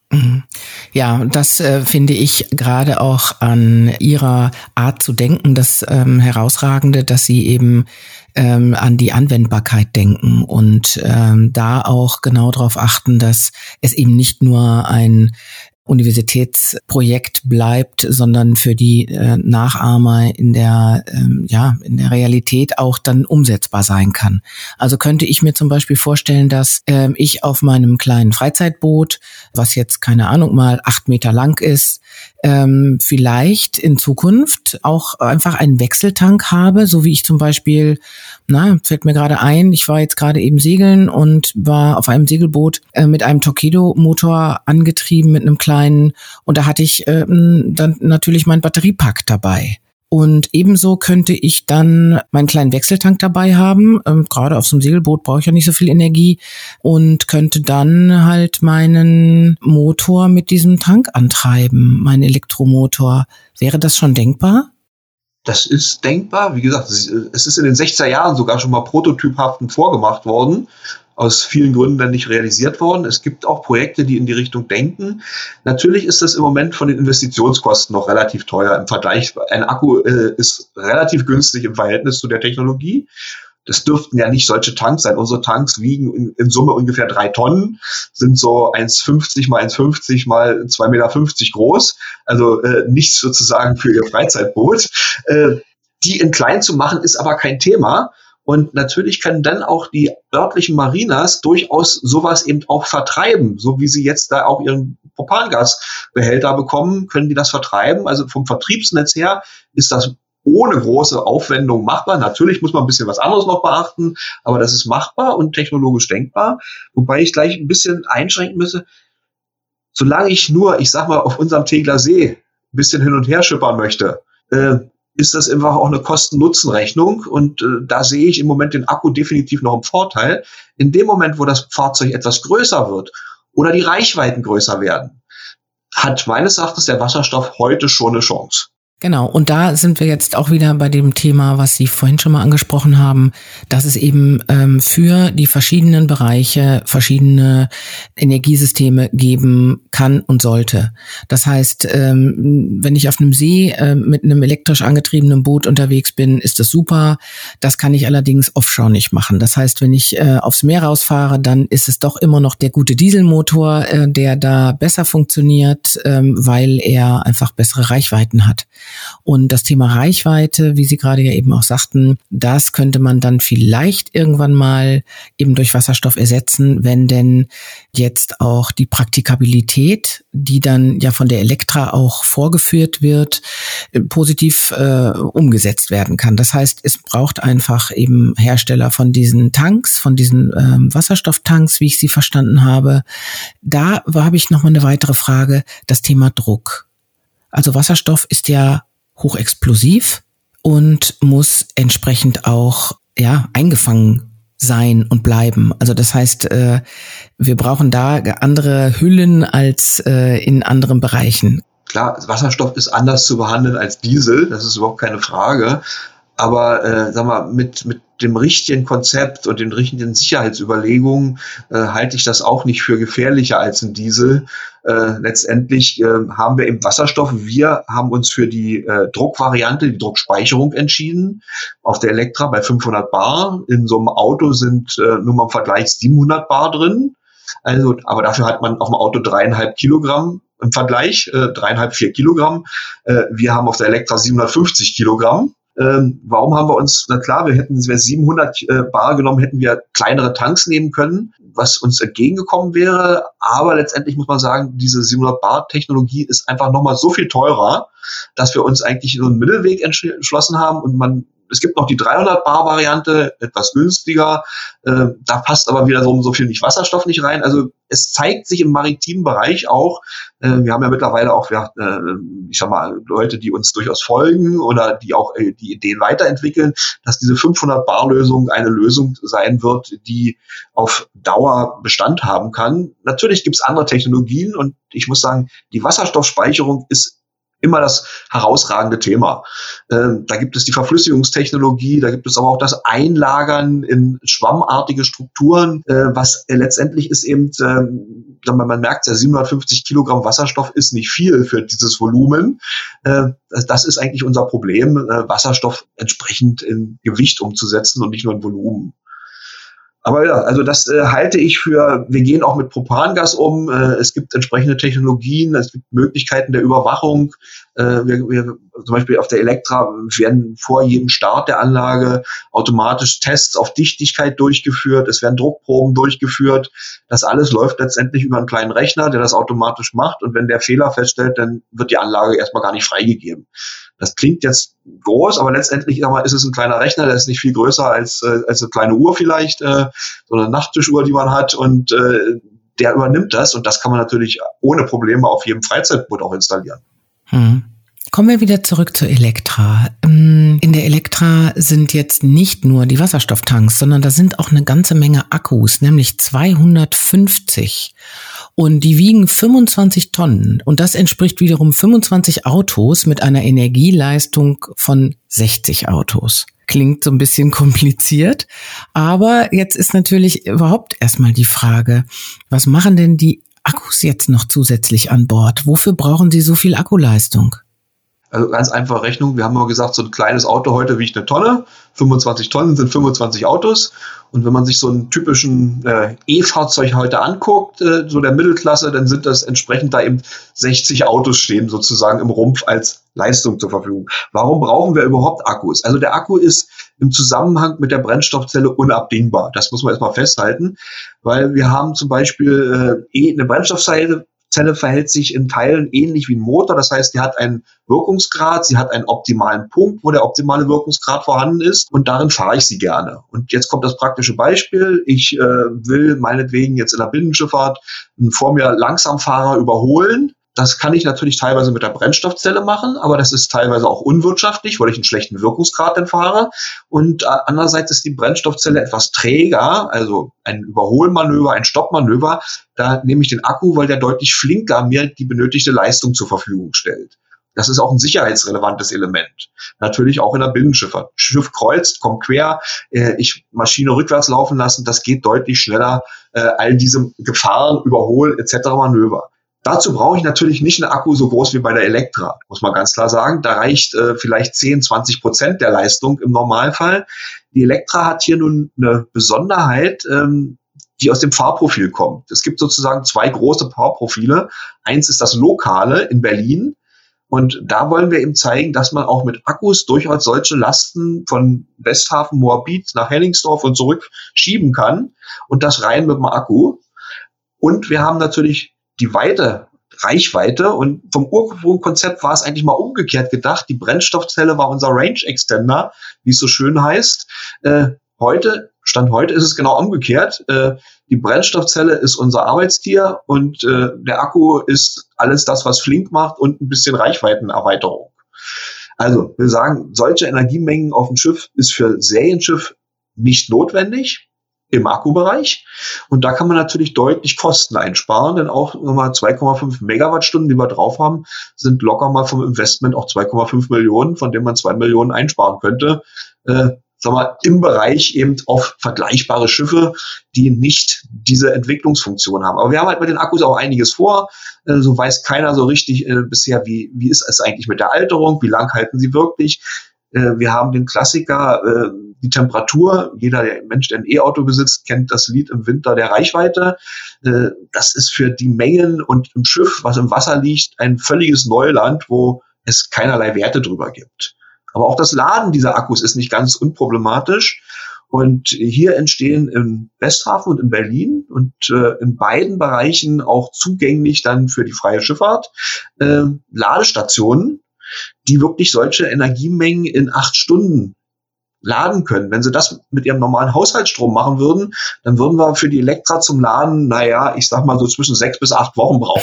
Ja, das äh, finde ich gerade auch an Ihrer Art zu denken, das ähm, Herausragende, dass Sie eben ähm, an die Anwendbarkeit denken und ähm, da auch genau darauf achten, dass es eben nicht nur ein Universitätsprojekt bleibt, sondern für die äh, Nachahmer in der ähm, ja in der Realität auch dann umsetzbar sein kann. Also könnte ich mir zum Beispiel vorstellen, dass ähm, ich auf meinem kleinen Freizeitboot, was jetzt keine Ahnung mal acht Meter lang ist, ähm, vielleicht in Zukunft auch einfach einen Wechseltank habe, so wie ich zum Beispiel, na, fällt mir gerade ein, ich war jetzt gerade eben segeln und war auf einem Segelboot äh, mit einem Torpedomotor angetrieben mit einem kleinen, und da hatte ich äh, dann natürlich meinen Batteriepack dabei. Und ebenso könnte ich dann meinen kleinen Wechseltank dabei haben. Ähm, gerade auf so einem Segelboot brauche ich ja nicht so viel Energie und könnte dann halt meinen Motor mit diesem Tank antreiben, meinen Elektromotor. Wäre das schon denkbar? Das ist denkbar. Wie gesagt, es ist in den sechziger Jahren sogar schon mal prototyphaften vorgemacht worden. Aus vielen Gründen dann nicht realisiert worden. Es gibt auch Projekte, die in die Richtung denken. Natürlich ist das im Moment von den Investitionskosten noch relativ teuer im Vergleich. Ein Akku äh, ist relativ günstig im Verhältnis zu der Technologie. Das dürften ja nicht solche Tanks sein. Unsere Tanks wiegen in, in Summe ungefähr drei Tonnen, sind so eins Komma fünfzig mal eins Komma fünfzig mal zwei Komma fünfzig Meter groß. Also äh, nichts sozusagen für Ihr Freizeitboot. Äh, die in klein zu machen, ist aber kein Thema. Und natürlich können dann auch die örtlichen Marinas durchaus sowas eben auch vertreiben. So wie sie jetzt da auch ihren Propangasbehälter bekommen, können die das vertreiben. Also vom Vertriebsnetz her ist das ohne große Aufwendung machbar. Natürlich muss man ein bisschen was anderes noch beachten, aber das ist machbar und technologisch denkbar. Wobei ich gleich ein bisschen einschränken müsse. Solange ich nur, ich sag mal, auf unserem Tegeler See ein bisschen hin und her schippern möchte, äh, ist das einfach auch eine Kosten-Nutzen-Rechnung. Und äh, da sehe ich im Moment den Akku definitiv noch im Vorteil. In dem Moment, wo das Fahrzeug etwas größer wird oder die Reichweiten größer werden, hat meines Erachtens der Wasserstoff heute schon eine Chance. Genau, und da sind wir jetzt auch wieder bei dem Thema, was Sie vorhin schon mal angesprochen haben, dass es eben ähm, für die verschiedenen Bereiche verschiedene Energiesysteme geben kann und sollte. Das heißt, ähm, wenn ich auf einem See äh, mit einem elektrisch angetriebenen Boot unterwegs bin, ist das super. Das kann ich allerdings offshore nicht machen. Das heißt, wenn ich äh, aufs Meer rausfahre, dann ist es doch immer noch der gute Dieselmotor, äh, der da besser funktioniert, ähm, weil er einfach bessere Reichweiten hat. Und das Thema Reichweite, wie Sie gerade ja eben auch sagten, das könnte man dann vielleicht irgendwann mal eben durch Wasserstoff ersetzen, wenn denn jetzt auch die Praktikabilität, die dann ja von der Elektra auch vorgeführt wird, positiv äh, umgesetzt werden kann. Das heißt, es braucht einfach eben Hersteller von diesen Tanks, von diesen ähm, Wasserstofftanks, wie ich sie verstanden habe. Da habe ich noch mal eine weitere Frage, das Thema Druck. Also Wasserstoff ist ja hochexplosiv und muss entsprechend auch ja eingefangen sein und bleiben. Also das heißt, äh, wir brauchen da andere Hüllen als äh, in anderen Bereichen. Klar, Wasserstoff ist anders zu behandeln als Diesel, das ist überhaupt keine Frage. Aber äh, sag mal, mit mit dem richtigen Konzept und den richtigen Sicherheitsüberlegungen äh, halte ich das auch nicht für gefährlicher als ein Diesel. Äh, letztendlich äh, haben wir im Wasserstoff, wir haben uns für die äh, Druckvariante, die Druckspeicherung entschieden, auf der Electra bei fünfhundert Bar. In so einem Auto sind äh, nur mal im Vergleich siebenhundert Bar drin. Also, aber dafür hat man auf dem Auto dreieinhalb Kilogramm im Vergleich, äh, dreieinhalb, vier Kilogramm. Äh, wir haben auf der Electra siebenhundertfünfzig Kilogramm. Ähm, warum haben wir uns, na klar, wir hätten, wenn wir siebenhundert äh, Bar genommen, hätten wir kleinere Tanks nehmen können, was uns entgegengekommen wäre. Aber letztendlich muss man sagen, diese siebenhundert Bar Technologie ist einfach nochmal so viel teurer, dass wir uns eigentlich so einen Mittelweg entschlossen haben und man, es gibt noch die dreihundert Bar Variante, etwas günstiger. Äh, da passt aber wieder so, so viel nicht Wasserstoff nicht rein. Also es zeigt sich im maritimen Bereich auch, äh, wir haben ja mittlerweile auch, ja, äh, ich sag mal, Leute, die uns durchaus folgen oder die auch äh, die Ideen weiterentwickeln, dass diese fünfhundert Bar Lösung eine Lösung sein wird, die auf Dauer Bestand haben kann. Natürlich gibt es andere Technologien und ich muss sagen, die Wasserstoffspeicherung ist immer das herausragende Thema. Ähm, da gibt es die Verflüssigungstechnologie, da gibt es aber auch das Einlagern in schwammartige Strukturen, äh, was äh, letztendlich ist eben, äh, man, man merkt ja, siebenhundertfünfzig Kilogramm Wasserstoff ist nicht viel für dieses Volumen. Äh, das, das ist eigentlich unser Problem, äh, Wasserstoff entsprechend in Gewicht umzusetzen und nicht nur in Volumen. Aber ja, also das äh, halte ich für, wir gehen auch mit Propangas um, äh, es gibt entsprechende Technologien, es gibt Möglichkeiten der Überwachung. Äh, wir, wir, zum Beispiel auf der Electra werden vor jedem Start der Anlage automatisch Tests auf Dichtigkeit durchgeführt, es werden Druckproben durchgeführt. Das alles läuft letztendlich über einen kleinen Rechner, der das automatisch macht und wenn der Fehler feststellt, dann wird die Anlage erstmal gar nicht freigegeben. Das klingt jetzt groß, aber letztendlich sag mal, ist es ein kleiner Rechner, der ist nicht viel größer als, äh, als eine kleine Uhr vielleicht, äh, so eine Nachttischuhr, die man hat und äh, der übernimmt das und das kann man natürlich ohne Probleme auf jedem Freizeitboot auch installieren. Hm. Kommen wir wieder zurück zur Electra. In der Electra sind jetzt nicht nur die Wasserstofftanks, sondern da sind auch eine ganze Menge Akkus, nämlich zweihundertfünfzig. Und die wiegen fünfundzwanzig Tonnen. Und das entspricht wiederum fünfundzwanzig Autos mit einer Energieleistung von sechzig Autos. Klingt so ein bisschen kompliziert. Aber jetzt ist natürlich überhaupt erstmal die Frage, was machen denn die Akkus jetzt noch zusätzlich an Bord? Wofür brauchen sie so viel Akkuleistung? Also ganz einfache Rechnung. Wir haben mal gesagt, so ein kleines Auto heute wiegt eine Tonne. fünfundzwanzig Tonnen sind fünfundzwanzig Autos. Und wenn man sich so einen typischen äh, E-Fahrzeug heute anguckt, äh, so der Mittelklasse, dann sind das entsprechend da eben sechzig Autos stehen sozusagen im Rumpf als Leistung zur Verfügung. Warum brauchen wir überhaupt Akkus? Also der Akku ist im Zusammenhang mit der Brennstoffzelle unabdingbar. Das muss man erstmal festhalten, weil wir haben zum Beispiel äh, eine Brennstoffzelle, Zelle verhält sich in Teilen ähnlich wie ein Motor. Das heißt, die hat einen Wirkungsgrad, sie hat einen optimalen Punkt, wo der optimale Wirkungsgrad vorhanden ist und darin fahre ich sie gerne. Und jetzt kommt das praktische Beispiel. Ich äh, will meinetwegen jetzt in der Binnenschifffahrt einen vor mir Langsamfahrer überholen. Das kann ich natürlich teilweise mit der Brennstoffzelle machen, aber das ist teilweise auch unwirtschaftlich, weil ich einen schlechten Wirkungsgrad dann fahre. Und äh, andererseits ist die Brennstoffzelle etwas träger, also ein Überholmanöver, ein Stoppmanöver. Da nehme ich den Akku, weil der deutlich flinker mir die benötigte Leistung zur Verfügung stellt. Das ist auch ein sicherheitsrelevantes Element. Natürlich auch in der Binnenschifffahrt. Schiff kreuzt, kommt quer, äh, ich Maschine rückwärts laufen lassen, das geht deutlich schneller. Äh, all diese Gefahren, Überhol et cetera Manöver. Dazu brauche ich natürlich nicht einen Akku so groß wie bei der Electra, muss man ganz klar sagen. Da reicht äh, vielleicht zehn, zwanzig Prozent der Leistung im Normalfall. Die Electra hat hier nun eine Besonderheit, ähm, die aus dem Fahrprofil kommt. Es gibt sozusagen zwei große Fahrprofile. Eins ist das lokale in Berlin. Und da wollen wir eben zeigen, dass man auch mit Akkus durchaus solche Lasten von Westhafen, Moabit nach Hennigsdorf und zurück schieben kann. Und das rein mit dem Akku. Und wir haben natürlich die Weite, Reichweite und vom Ursprungskonzept war es eigentlich mal umgekehrt gedacht. Die Brennstoffzelle war unser Range Extender, wie es so schön heißt. Äh, heute, Stand heute ist es genau umgekehrt. Äh, die Brennstoffzelle ist unser Arbeitstier und äh, der Akku ist alles das, was flink macht und ein bisschen Reichweitenerweiterung. Also wir sagen, solche Energiemengen auf dem Schiff ist für Serienschiff nicht notwendig im Akkubereich. Und da kann man natürlich deutlich Kosten einsparen, denn auch nochmal zwei Komma fünf Megawattstunden, die wir drauf haben, sind locker mal vom Investment auch zwei Komma fünf Millionen, von denen man zwei Millionen einsparen könnte. äh, sag mal, im Bereich eben auf vergleichbare Schiffe, die nicht diese Entwicklungsfunktion haben. Aber wir haben halt mit den Akkus auch einiges vor. Äh, so weiß keiner so richtig äh, bisher, wie, wie ist es eigentlich mit der Alterung, wie lang halten sie wirklich. Äh, wir haben den Klassiker, äh, die Temperatur. Jeder der Mensch, der ein E-Auto besitzt, kennt das Lied im Winter der Reichweite. Äh, das ist für die Mengen und im Schiff, was im Wasser liegt, ein völliges Neuland, wo es keinerlei Werte drüber gibt. Aber auch das Laden dieser Akkus ist nicht ganz unproblematisch. Und hier entstehen im Westhafen und in Berlin und äh, in beiden Bereichen auch zugänglich dann für die freie Schifffahrt äh, Ladestationen, die wirklich solche Energiemengen in acht Stunden laden können. Wenn sie das mit ihrem normalen Haushaltsstrom machen würden, dann würden wir für die Elektra zum Laden, naja, ich sag mal so zwischen sechs bis acht Wochen brauchen.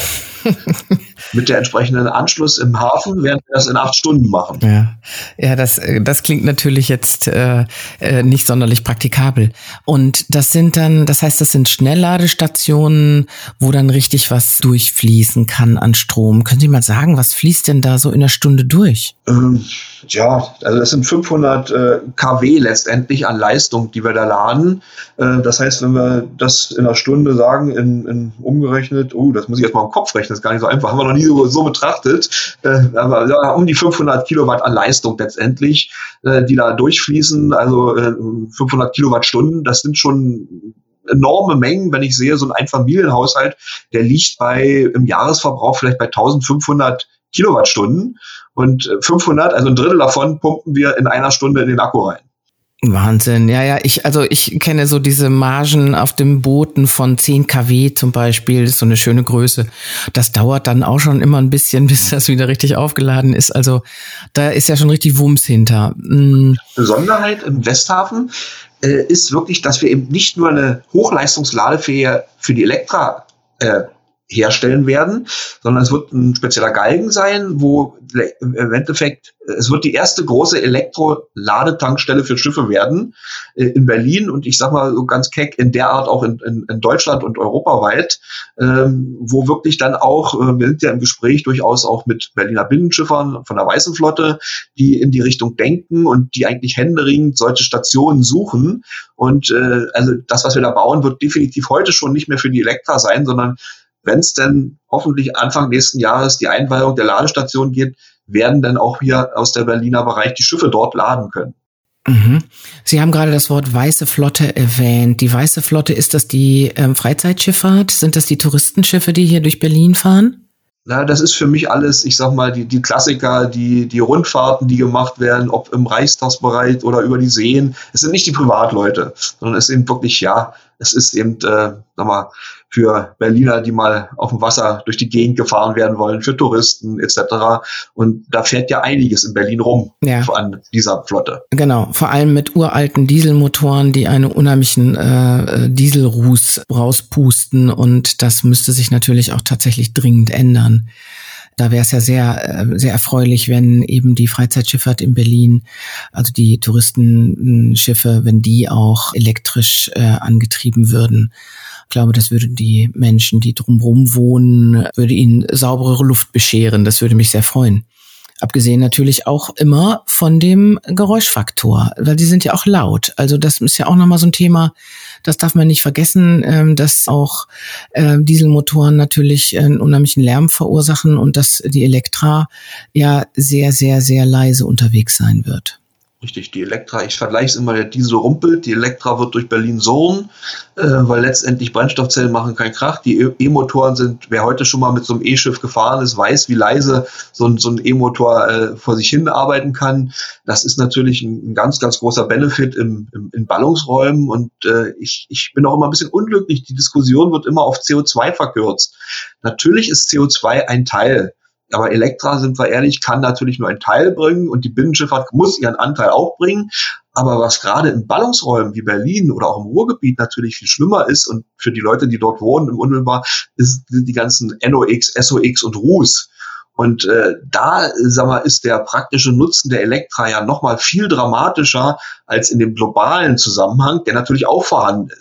Mit der entsprechenden Anschluss im Hafen werden wir das in acht Stunden machen. Ja, ja, das, das klingt natürlich jetzt äh, nicht sonderlich praktikabel. Und das sind dann, das heißt, das sind Schnellladestationen, wo dann richtig was durchfließen kann an Strom. Können Sie mal sagen, was fließt denn da so in einer Stunde durch? Ähm, ja, also das sind fünfhundert äh, Kilowatt letztendlich an Leistung, die wir da laden. Äh, das heißt, wenn wir das in einer Stunde sagen, in, in umgerechnet, oh, das muss ich jetzt mal im Kopf rechnen, das ist gar nicht so einfach, haben wir noch nie so, so betrachtet, äh, aber ja, um die fünfhundert Kilowatt an Leistung letztendlich, äh, die da durchfließen, also äh, fünfhundert Kilowattstunden, das sind schon enorme Mengen. Wenn ich sehe, so ein Einfamilienhaushalt, der liegt bei im Jahresverbrauch vielleicht bei eintausendfünfhundert Kilowattstunden und fünfhundert, also ein Drittel davon pumpen wir in einer Stunde in den Akku rein. Wahnsinn, ja, ja, ich, also ich kenne so diese Margen auf dem Booten von zehn Kilowatt zum Beispiel, das ist so eine schöne Größe. Das dauert dann auch schon immer ein bisschen, bis das wieder richtig aufgeladen ist. Also da ist ja schon richtig Wumms hinter. Mhm. Besonderheit im Westhafen äh, ist wirklich, dass wir eben nicht nur eine Hochleistungsladefähige für die Elektra äh, herstellen werden, sondern es wird ein spezieller Galgen sein, wo im Endeffekt, es wird die erste große Elektro-Ladetankstelle für Schiffe werden äh, in Berlin und ich sag mal so ganz keck, in der Art auch in, in, in Deutschland und europaweit, ähm, wo wirklich dann auch, äh, wir sind ja im Gespräch durchaus auch mit Berliner Binnenschiffern von der Weißen Flotte, die in die Richtung denken und die eigentlich händeringend solche Stationen suchen und äh, also das, was wir da bauen, wird definitiv heute schon nicht mehr für die Elektra sein, sondern wenn es denn hoffentlich Anfang nächsten Jahres die Einweihung der Ladestation gibt, werden dann auch hier aus der Berliner Bereich die Schiffe dort laden können. Mhm. Sie haben gerade das Wort Weiße Flotte erwähnt. Die Weiße Flotte, ist das die ähm, Freizeitschifffahrt? Sind das die Touristenschiffe, die hier durch Berlin fahren? Na, das ist für mich alles, ich sag mal, die, die Klassiker, die, die Rundfahrten, die gemacht werden, ob im Reichstagsbereich oder über die Seen. Es sind nicht die Privatleute, sondern es sind wirklich, ja, es ist eben, äh, sag mal, für Berliner, die mal auf dem Wasser durch die Gegend gefahren werden wollen, für Touristen et cetera. Und da fährt ja einiges in Berlin rum, ja, an dieser Flotte. Genau, vor allem mit uralten Dieselmotoren, die einen unheimlichen äh, Dieselruß rauspusten. Und das müsste sich natürlich auch tatsächlich dringend ändern. Da wäre es ja sehr, sehr erfreulich, wenn eben die Freizeitschifffahrt in Berlin, also die Touristenschiffe, wenn die auch elektrisch äh, angetrieben würden. Ich glaube, das würde die Menschen, die drumherum wohnen, würde ihnen sauberere Luft bescheren. Das würde mich sehr freuen. Abgesehen natürlich auch immer von dem Geräuschfaktor, weil die sind ja auch laut. Also das ist ja auch nochmal so ein Thema, das darf man nicht vergessen, dass auch Dieselmotoren natürlich einen unheimlichen Lärm verursachen und dass die Elektra ja sehr, sehr, sehr leise unterwegs sein wird. Richtig, die Elektra, ich vergleiche es immer, der Diesel rumpelt, die Elektra wird durch Berlin surren, äh, weil letztendlich Brennstoffzellen machen keinen Krach. Die E-Motoren sind, wer heute schon mal mit so einem E-Schiff gefahren ist, weiß, wie leise so ein, so ein E-Motor äh, vor sich hin arbeiten kann. Das ist natürlich ein, ein ganz, ganz großer Benefit im, im, in Ballungsräumen und äh, ich, ich bin auch immer ein bisschen unglücklich. Die Diskussion wird immer auf C O zwei verkürzt. Natürlich ist C O zwei ein Teil. Aber Elektra, sind wir ehrlich, kann natürlich nur einen Teil bringen und die Binnenschifffahrt muss ihren Anteil auch bringen. Aber was gerade in Ballungsräumen wie Berlin oder auch im Ruhrgebiet natürlich viel schlimmer ist und für die Leute, die dort wohnen im Unmittelbar, ist, sind die ganzen N O X, S O X und R U S. Und äh, da, sag mal, ist der praktische Nutzen der Elektra ja nochmal viel dramatischer als in dem globalen Zusammenhang, der natürlich auch vorhanden ist.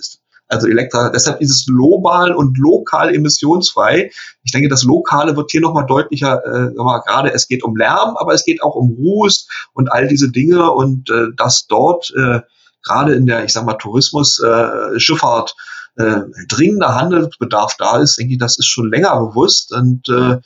Also Elektra, deshalb ist es global und lokal emissionsfrei. Ich denke, das Lokale wird hier nochmal deutlicher, äh, gerade es geht um Lärm, aber es geht auch um Ruß und all diese Dinge und äh, dass dort äh, gerade in der, ich sag mal, Tourismus, äh, Schifffahrt äh, dringender Handelsbedarf da ist, denke ich, das ist schon länger bewusst und äh,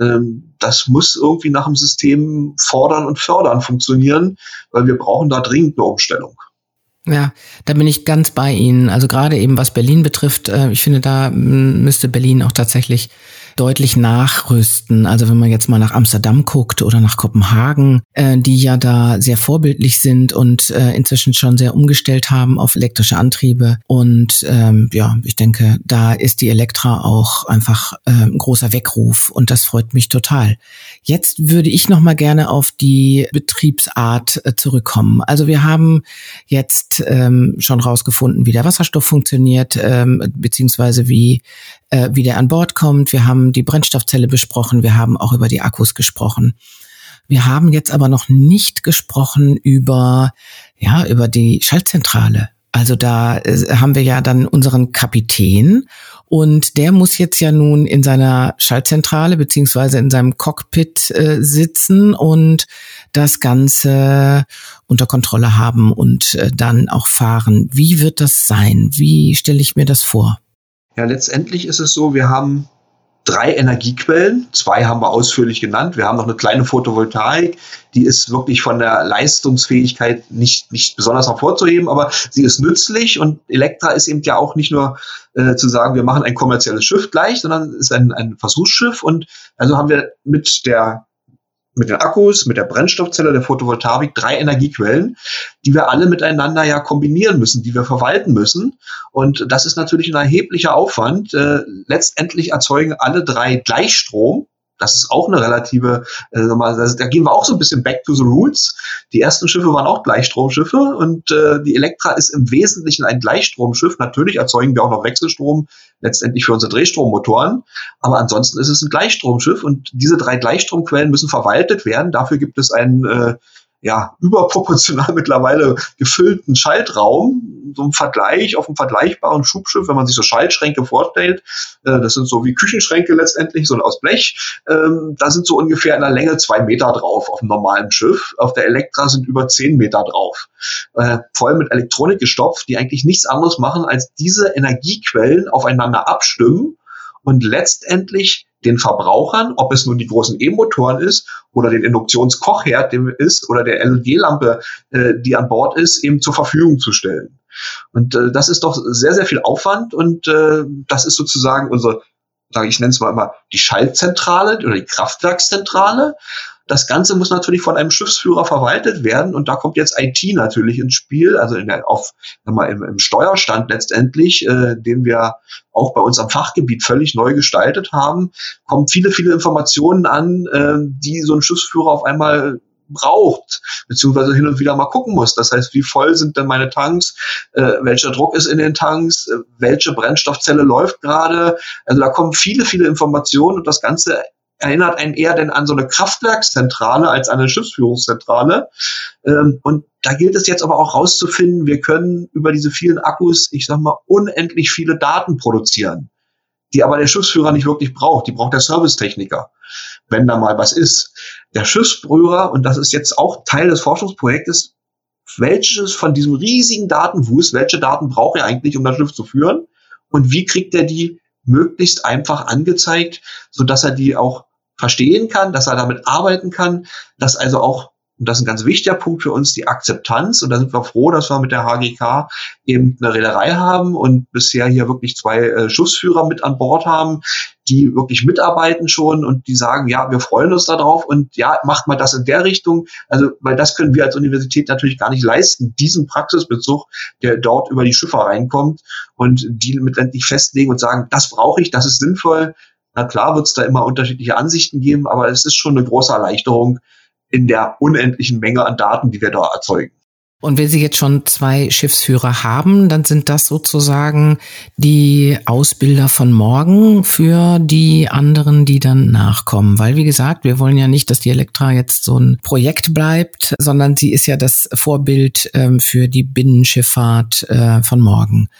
das muss irgendwie nach dem System fordern und fördern funktionieren, weil wir brauchen da dringend eine Umstellung. Ja, da bin ich ganz bei Ihnen. Also gerade eben was Berlin betrifft, ich finde, da müsste Berlin auch tatsächlich deutlich nachrüsten. Also wenn man jetzt mal nach Amsterdam guckt oder nach Kopenhagen, äh, die ja da sehr vorbildlich sind und äh, inzwischen schon sehr umgestellt haben auf elektrische Antriebe. Und ähm, ja, ich denke, da ist die Elektra auch einfach äh, ein großer Weckruf und das freut mich total. Jetzt würde ich noch mal gerne auf die Betriebsart äh, zurückkommen. Also wir haben jetzt ähm, schon rausgefunden, wie der Wasserstoff funktioniert, ähm, beziehungsweise wie äh, wie der an Bord kommt. Wir haben die Brennstoffzelle besprochen. Wir haben auch über die Akkus gesprochen. Wir haben jetzt aber noch nicht gesprochen über, ja, über die Schaltzentrale. Also da äh, haben wir ja dann unseren Kapitän und der muss jetzt ja nun in seiner Schaltzentrale beziehungsweise in seinem Cockpit äh, sitzen und das Ganze unter Kontrolle haben und äh, dann auch fahren. Wie wird das sein? Wie stelle ich mir das vor? Ja, letztendlich ist es so, wir haben drei Energiequellen. Zwei haben wir ausführlich genannt. Wir haben noch eine kleine Photovoltaik. Die ist wirklich von der Leistungsfähigkeit nicht, nicht besonders hervorzuheben, aber sie ist nützlich. Und Elektra ist eben ja auch nicht nur äh, zu sagen, wir machen ein kommerzielles Schiff gleich, sondern ist ein, ein Versuchsschiff. Und also haben wir mit der mit den Akkus, mit der Brennstoffzelle, der Photovoltaik, drei Energiequellen, die wir alle miteinander ja kombinieren müssen, die wir verwalten müssen. Und das ist natürlich ein erheblicher Aufwand. Äh, letztendlich erzeugen alle drei Gleichstrom. Das ist auch eine relative, äh, da gehen wir auch so ein bisschen back to the roots. Die ersten Schiffe waren auch Gleichstromschiffe und äh, die Elektra ist im Wesentlichen ein Gleichstromschiff. Natürlich erzeugen wir auch noch Wechselstrom, letztendlich für unsere Drehstrommotoren. Aber ansonsten ist es ein Gleichstromschiff und diese drei Gleichstromquellen müssen verwaltet werden. Dafür gibt es einen äh, ja, überproportional mittlerweile gefüllten Schaltraum, so ein Vergleich auf einem vergleichbaren Schubschiff, wenn man sich so Schaltschränke vorstellt, äh, das sind so wie Küchenschränke letztendlich, so aus Blech, ähm, da sind so ungefähr in der Länge zwei Meter drauf auf einem normalen Schiff, auf der Elektra sind über zehn Meter drauf, äh, voll mit Elektronik gestopft, die eigentlich nichts anderes machen, als diese Energiequellen aufeinander abstimmen und letztendlich den Verbrauchern, ob es nun die großen E-Motoren ist oder den Induktionskochherd, dem ist, oder der L E D-Lampe, äh, die an Bord ist, eben zur Verfügung zu stellen. Und äh, das ist doch sehr, sehr viel Aufwand und äh, das ist sozusagen unsere, sage ich nenne es mal immer, die Schaltzentrale oder die Kraftwerkszentrale. Das Ganze muss natürlich von einem Schiffsführer verwaltet werden und da kommt jetzt I T natürlich ins Spiel, also in der, auf, mal, im, im Steuerstand letztendlich, äh, den wir auch bei uns am Fachgebiet völlig neu gestaltet haben, kommen viele, viele Informationen an, äh, die so ein Schiffsführer auf einmal braucht, beziehungsweise hin und wieder mal gucken muss. Das heißt, wie voll sind denn meine Tanks, äh, welcher Druck ist in den Tanks, äh, welche Brennstoffzelle läuft gerade. Also da kommen viele, viele Informationen und das Ganze erinnert einen eher denn an so eine Kraftwerkszentrale als an eine Schiffsführungszentrale. Ähm, und da gilt es jetzt aber auch rauszufinden, wir können über diese vielen Akkus, ich sag mal, unendlich viele Daten produzieren, die aber der Schiffsführer nicht wirklich braucht. Die braucht der Servicetechniker, wenn da mal was ist. Der Schiffsführer, und das ist jetzt auch Teil des Forschungsprojektes, welches von diesem riesigen Datenwust, welche Daten braucht er eigentlich, um das Schiff zu führen? Und wie kriegt er die möglichst einfach angezeigt, so dass er die auch verstehen kann, dass er damit arbeiten kann, dass also auch, und das ist ein ganz wichtiger Punkt für uns, die Akzeptanz, und da sind wir froh, dass wir mit der H G K eben eine Reederei haben und bisher hier wirklich zwei äh, Schiffsführer mit an Bord haben, die wirklich mitarbeiten schon und die sagen, ja, wir freuen uns darauf und ja, macht mal das in der Richtung, also, weil das können wir als Universität natürlich gar nicht leisten, diesen Praxisbezug, der dort über die Schiffe reinkommt und die letztendlich festlegen und sagen, das brauche ich, das ist sinnvoll. Na klar wird es da immer unterschiedliche Ansichten geben, aber es ist schon eine große Erleichterung in der unendlichen Menge an Daten, die wir da erzeugen. Und wenn Sie jetzt schon zwei Schiffsführer haben, dann sind das sozusagen die Ausbilder von morgen für die anderen, die dann nachkommen. Weil, wie gesagt, wir wollen ja nicht, dass die Elektra jetzt so ein Projekt bleibt, sondern sie ist ja das Vorbild ähm, für die Binnenschifffahrt äh, von morgen.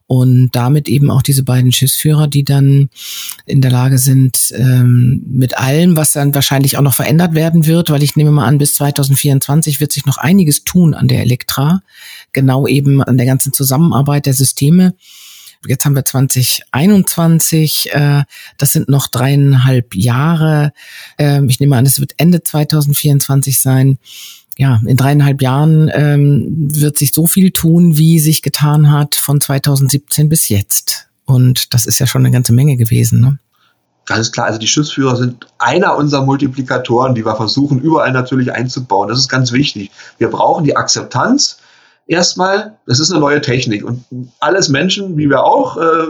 Und damit eben auch diese beiden Schiffsführer, die dann in der Lage sind, ähm, mit allem, was dann wahrscheinlich auch noch verändert werden wird, weil ich nehme mal an, bis zwanzig vierundzwanzig wird sich noch einiges tun an der Elektra, genau eben an der ganzen Zusammenarbeit der Systeme. Jetzt haben wir zwanzig einundzwanzig, äh, das sind noch dreieinhalb Jahre. Ähm, ich nehme an, es wird Ende zwanzig vierundzwanzig sein. Ja, in dreieinhalb Jahren ähm, wird sich so viel tun, wie sich getan hat von zwanzig siebzehn bis jetzt. Und das ist ja schon eine ganze Menge gewesen, ne? Ganz klar, also die Schiffsführer sind einer unserer Multiplikatoren, die wir versuchen, überall natürlich einzubauen. Das ist ganz wichtig. Wir brauchen die Akzeptanz. Erstmal, das ist eine neue Technik und alles Menschen, wie wir auch, äh,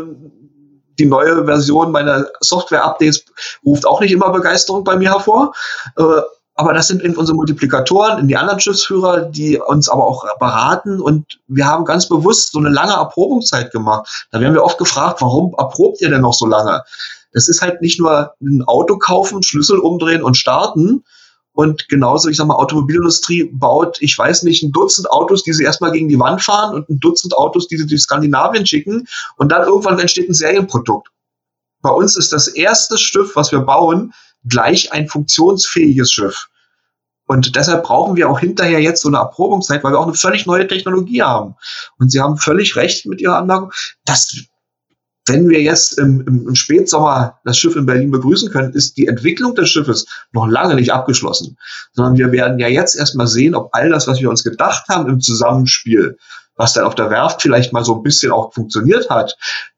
die neue Version meiner Software-Updates ruft auch nicht immer Begeisterung bei mir hervor, äh, aber das sind eben unsere Multiplikatoren, in die anderen Schiffsführer, die uns aber auch beraten und wir haben ganz bewusst so eine lange Erprobungszeit gemacht. Da werden wir oft gefragt, warum erprobt ihr denn noch so lange? Das ist halt nicht nur ein Auto kaufen, Schlüssel umdrehen und starten. Und genauso, ich sag mal, Automobilindustrie baut, ich weiß nicht, ein Dutzend Autos, die sie erstmal gegen die Wand fahren und ein Dutzend Autos, die sie durch Skandinavien schicken. Und dann irgendwann entsteht ein Serienprodukt. Bei uns ist das erste Schiff, was wir bauen, gleich ein funktionsfähiges Schiff. Und deshalb brauchen wir auch hinterher jetzt so eine Erprobungszeit, weil wir auch eine völlig neue Technologie haben. Und Sie haben völlig recht mit Ihrer Anmerkung, dass wenn wir jetzt im, im Spätsommer das Schiff in Berlin begrüßen können, ist die Entwicklung des Schiffes noch lange nicht abgeschlossen. Sondern wir werden ja jetzt erstmal sehen, ob all das, was wir uns gedacht haben im Zusammenspiel, was dann auf der Werft vielleicht mal so ein bisschen auch funktioniert hat,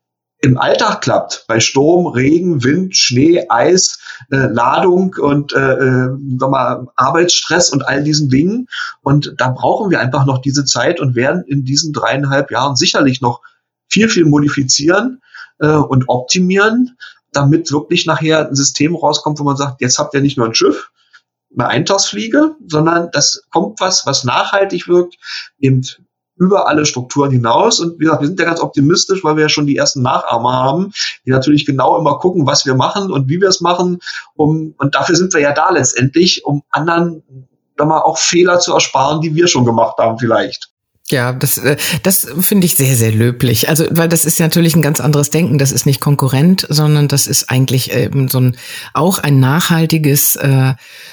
im Alltag klappt. Bei Sturm, Regen, Wind, Schnee, Eis, äh, Ladung und äh, äh, sag mal, Arbeitsstress und all diesen Dingen. Und da brauchen wir einfach noch diese Zeit und werden in diesen dreieinhalb Jahren sicherlich noch viel, viel modifizieren und optimieren, damit wirklich nachher ein System rauskommt, wo man sagt, jetzt habt ihr nicht nur ein Schiff, eine Eintagsfliege, sondern das kommt was, was nachhaltig wirkt, eben über alle Strukturen hinaus. Und wie gesagt, wir sind ja ganz optimistisch, weil wir ja schon die ersten Nachahmer haben, die natürlich genau immer gucken, was wir machen und wie wir es machen. Um, und dafür sind wir ja da letztendlich, um anderen da mal auch Fehler zu ersparen, die wir schon gemacht haben vielleicht. Ja, das, das finde ich sehr, sehr löblich. Also, weil das ist natürlich ein ganz anderes Denken. Das ist nicht Konkurrent, sondern das ist eigentlich eben so ein, auch ein nachhaltiges, äh,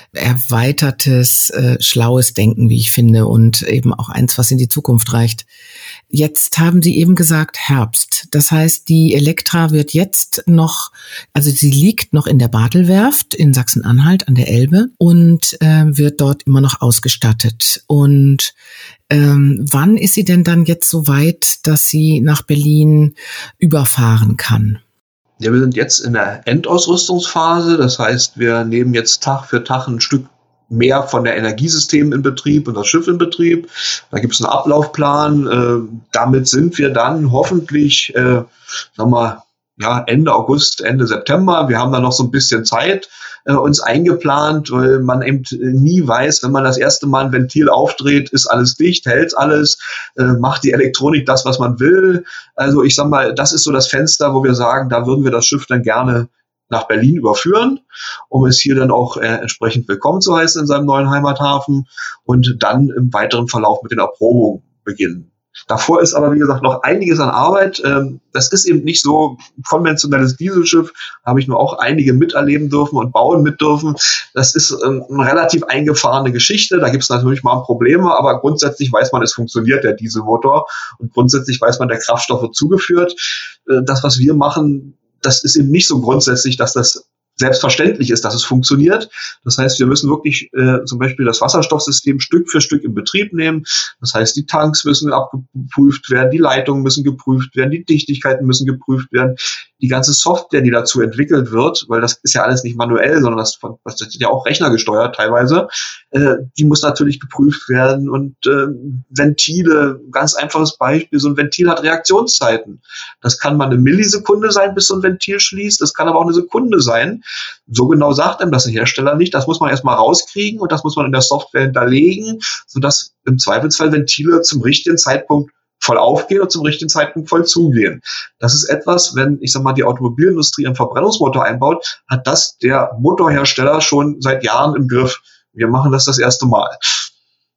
erweitertes, äh, schlaues Denken, wie ich finde, und eben auch eins, was in die Zukunft reicht. Jetzt haben Sie eben gesagt Herbst. Das heißt, die Elektra wird jetzt noch, also sie liegt noch in der Bartelwerft in Sachsen-Anhalt an der Elbe und äh, wird dort immer noch ausgestattet. Und ähm, wann ist sie denn dann jetzt so weit, dass sie nach Berlin überfahren kann? Ja, wir sind jetzt in der Endausrüstungsphase. Das heißt, wir nehmen jetzt Tag für Tag ein Stück mehr von der Energiesystem in Betrieb und das Schiff in Betrieb. Da gibt es einen Ablaufplan. Äh, damit sind wir dann hoffentlich, äh, sagen wir, ja, Ende August, Ende September. Wir haben da noch so ein bisschen Zeit äh, uns eingeplant, weil man eben nie weiß, wenn man das erste Mal ein Ventil aufdreht, ist alles dicht, hält alles, äh, macht die Elektronik das, was man will. Also ich sag mal, das ist so das Fenster, wo wir sagen, da würden wir das Schiff dann gerne nach Berlin überführen, um es hier dann auch äh, entsprechend willkommen zu heißen in seinem neuen Heimathafen und dann im weiteren Verlauf mit den Erprobungen beginnen. Davor ist aber, wie gesagt, noch einiges an Arbeit. Ähm, das ist eben nicht so ein konventionelles Dieselschiff, habe ich nur auch einige miterleben dürfen und bauen mit dürfen. Das ist ähm, eine relativ eingefahrene Geschichte. Da gibt es natürlich mal Probleme, aber grundsätzlich weiß man, es funktioniert, der Dieselmotor. Und grundsätzlich weiß man, der Kraftstoff wird zugeführt. Äh, das, was wir machen, das ist eben nicht so grundsätzlich, dass das selbstverständlich ist, dass es funktioniert. Das heißt, wir müssen wirklich äh, zum Beispiel das Wasserstoffsystem Stück für Stück in Betrieb nehmen. Das heißt, die Tanks müssen abgeprüft werden, die Leitungen müssen geprüft werden, die Dichtigkeiten müssen geprüft werden. Die ganze Software, die dazu entwickelt wird, weil das ist ja alles nicht manuell, sondern das, das ist ja auch rechnergesteuert teilweise, äh, die muss natürlich geprüft werden. Und äh, Ventile, ganz einfaches Beispiel, so ein Ventil hat Reaktionszeiten. Das kann mal eine Millisekunde sein, bis so ein Ventil schließt. Das kann aber auch eine Sekunde sein. So genau sagt einem das ein Hersteller nicht. Das muss man erstmal rauskriegen und das muss man in der Software hinterlegen, sodass im Zweifelsfall Ventile zum richtigen Zeitpunkt voll aufgehen und zum richtigen Zeitpunkt voll zugehen. Das ist etwas, wenn, ich sag mal, die Automobilindustrie einen Verbrennungsmotor einbaut, hat das der Motorhersteller schon seit Jahren im Griff. Wir machen das das erste Mal.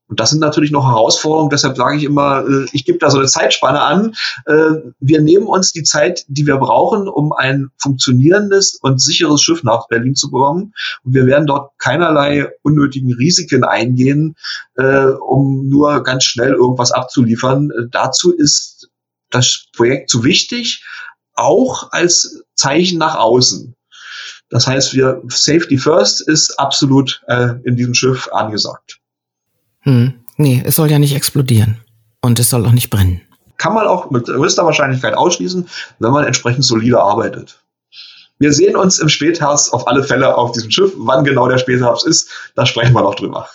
Und das sind natürlich noch Herausforderungen, deshalb sage ich immer, ich gebe da so eine Zeitspanne an. Wir nehmen uns die Zeit, die wir brauchen, um ein funktionierendes und sicheres Schiff nach Berlin zu bekommen. Und wir werden dort keinerlei unnötigen Risiken eingehen, um nur ganz schnell irgendwas abzuliefern. Dazu ist das Projekt zu wichtig, auch als Zeichen nach außen. Das heißt, wir Safety First ist absolut in diesem Schiff angesagt. Hm. Nee, es soll ja nicht explodieren und es soll auch nicht brennen. Kann man auch mit größter Wahrscheinlichkeit ausschließen, wenn man entsprechend solide arbeitet. Wir sehen uns im Spätherbst auf alle Fälle auf diesem Schiff. Wann genau der Spätherbst ist, da sprechen wir noch drüber.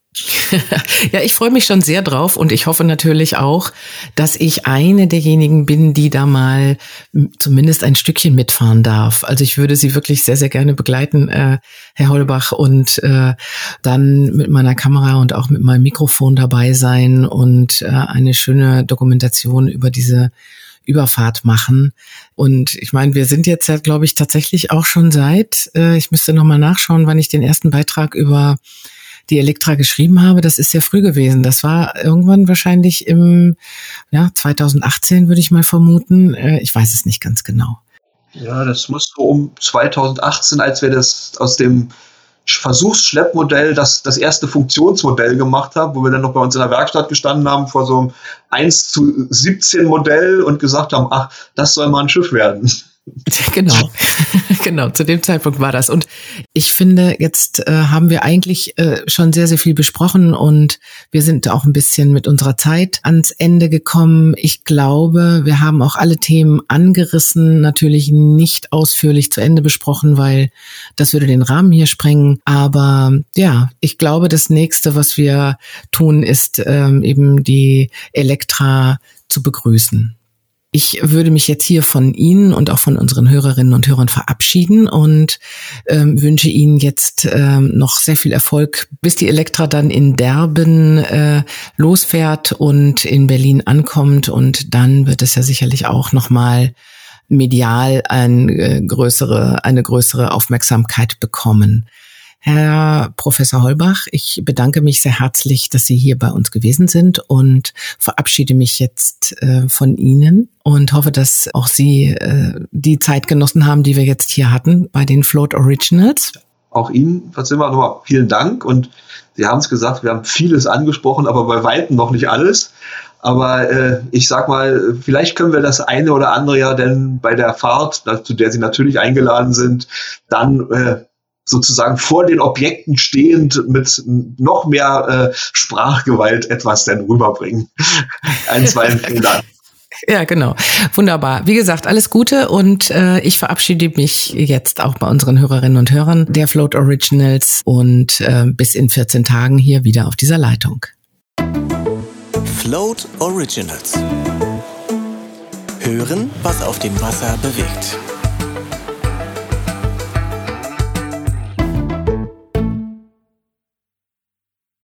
Ja, ich freue mich schon sehr drauf und ich hoffe natürlich auch, dass ich eine derjenigen bin, die da mal zumindest ein Stückchen mitfahren darf. Also ich würde Sie wirklich sehr, sehr gerne begleiten, äh, Herr Holbach, und äh, dann mit meiner Kamera und auch mit meinem Mikrofon dabei sein und äh, eine schöne Dokumentation über diese Überfahrt machen. Und ich meine, wir sind jetzt ja, glaube ich, tatsächlich auch schon seit, äh, ich müsste nochmal nachschauen, wann ich den ersten Beitrag über die Elektra geschrieben habe. Das ist sehr früh gewesen. Das war irgendwann wahrscheinlich im ja, zwanzig achtzehn, würde ich mal vermuten. Äh, ich weiß es nicht ganz genau. Ja, das muss so um zwanzig achtzehn, als wir das aus dem Versuchsschleppmodell das, das erste Funktionsmodell gemacht haben, wo wir dann noch bei uns in der Werkstatt gestanden haben vor so einem eins zu siebzehn Modell und gesagt haben, ach, das soll mal ein Schiff werden. Genau, genau, zu dem Zeitpunkt war das. Und ich finde, jetzt äh, haben wir eigentlich äh, schon sehr, sehr viel besprochen und wir sind auch ein bisschen mit unserer Zeit ans Ende gekommen. Ich glaube, wir haben auch alle Themen angerissen, natürlich nicht ausführlich zu Ende besprochen, weil das würde den Rahmen hier sprengen. Aber ja, ich glaube, das Nächste, was wir tun, ist ähm, eben die Elektra zu begrüßen. Ich würde mich jetzt hier von Ihnen und auch von unseren Hörerinnen und Hörern verabschieden und ähm, wünsche Ihnen jetzt ähm, noch sehr viel Erfolg, bis die Elektra dann in Derben äh, losfährt und in Berlin ankommt. Und dann wird es ja sicherlich auch nochmal medial ein, äh, größere, eine größere Aufmerksamkeit bekommen. Herr Professor Holbach, ich bedanke mich sehr herzlich, dass Sie hier bei uns gewesen sind und verabschiede mich jetzt äh, von Ihnen und hoffe, dass auch Sie äh, die Zeit genossen haben, die wir jetzt hier hatten bei den Float Originals. Auch Ihnen, Frau Zimmer, nochmal vielen Dank. Und Sie haben es gesagt, wir haben vieles angesprochen, aber bei Weitem noch nicht alles. Aber äh, ich sag mal, vielleicht können wir das eine oder andere ja denn bei der Fahrt, zu der Sie natürlich eingeladen sind, dann äh, sozusagen vor den Objekten stehend mit noch mehr äh, Sprachgewalt etwas dann rüberbringen. Einstweilen, vielen Dank. Ja, genau. Wunderbar. Wie gesagt, alles Gute und äh, ich verabschiede mich jetzt auch bei unseren Hörerinnen und Hörern der Float Originals und äh, bis in vierzehn Tagen hier wieder auf dieser Leitung. Float Originals. Hören, was auf dem Wasser bewegt.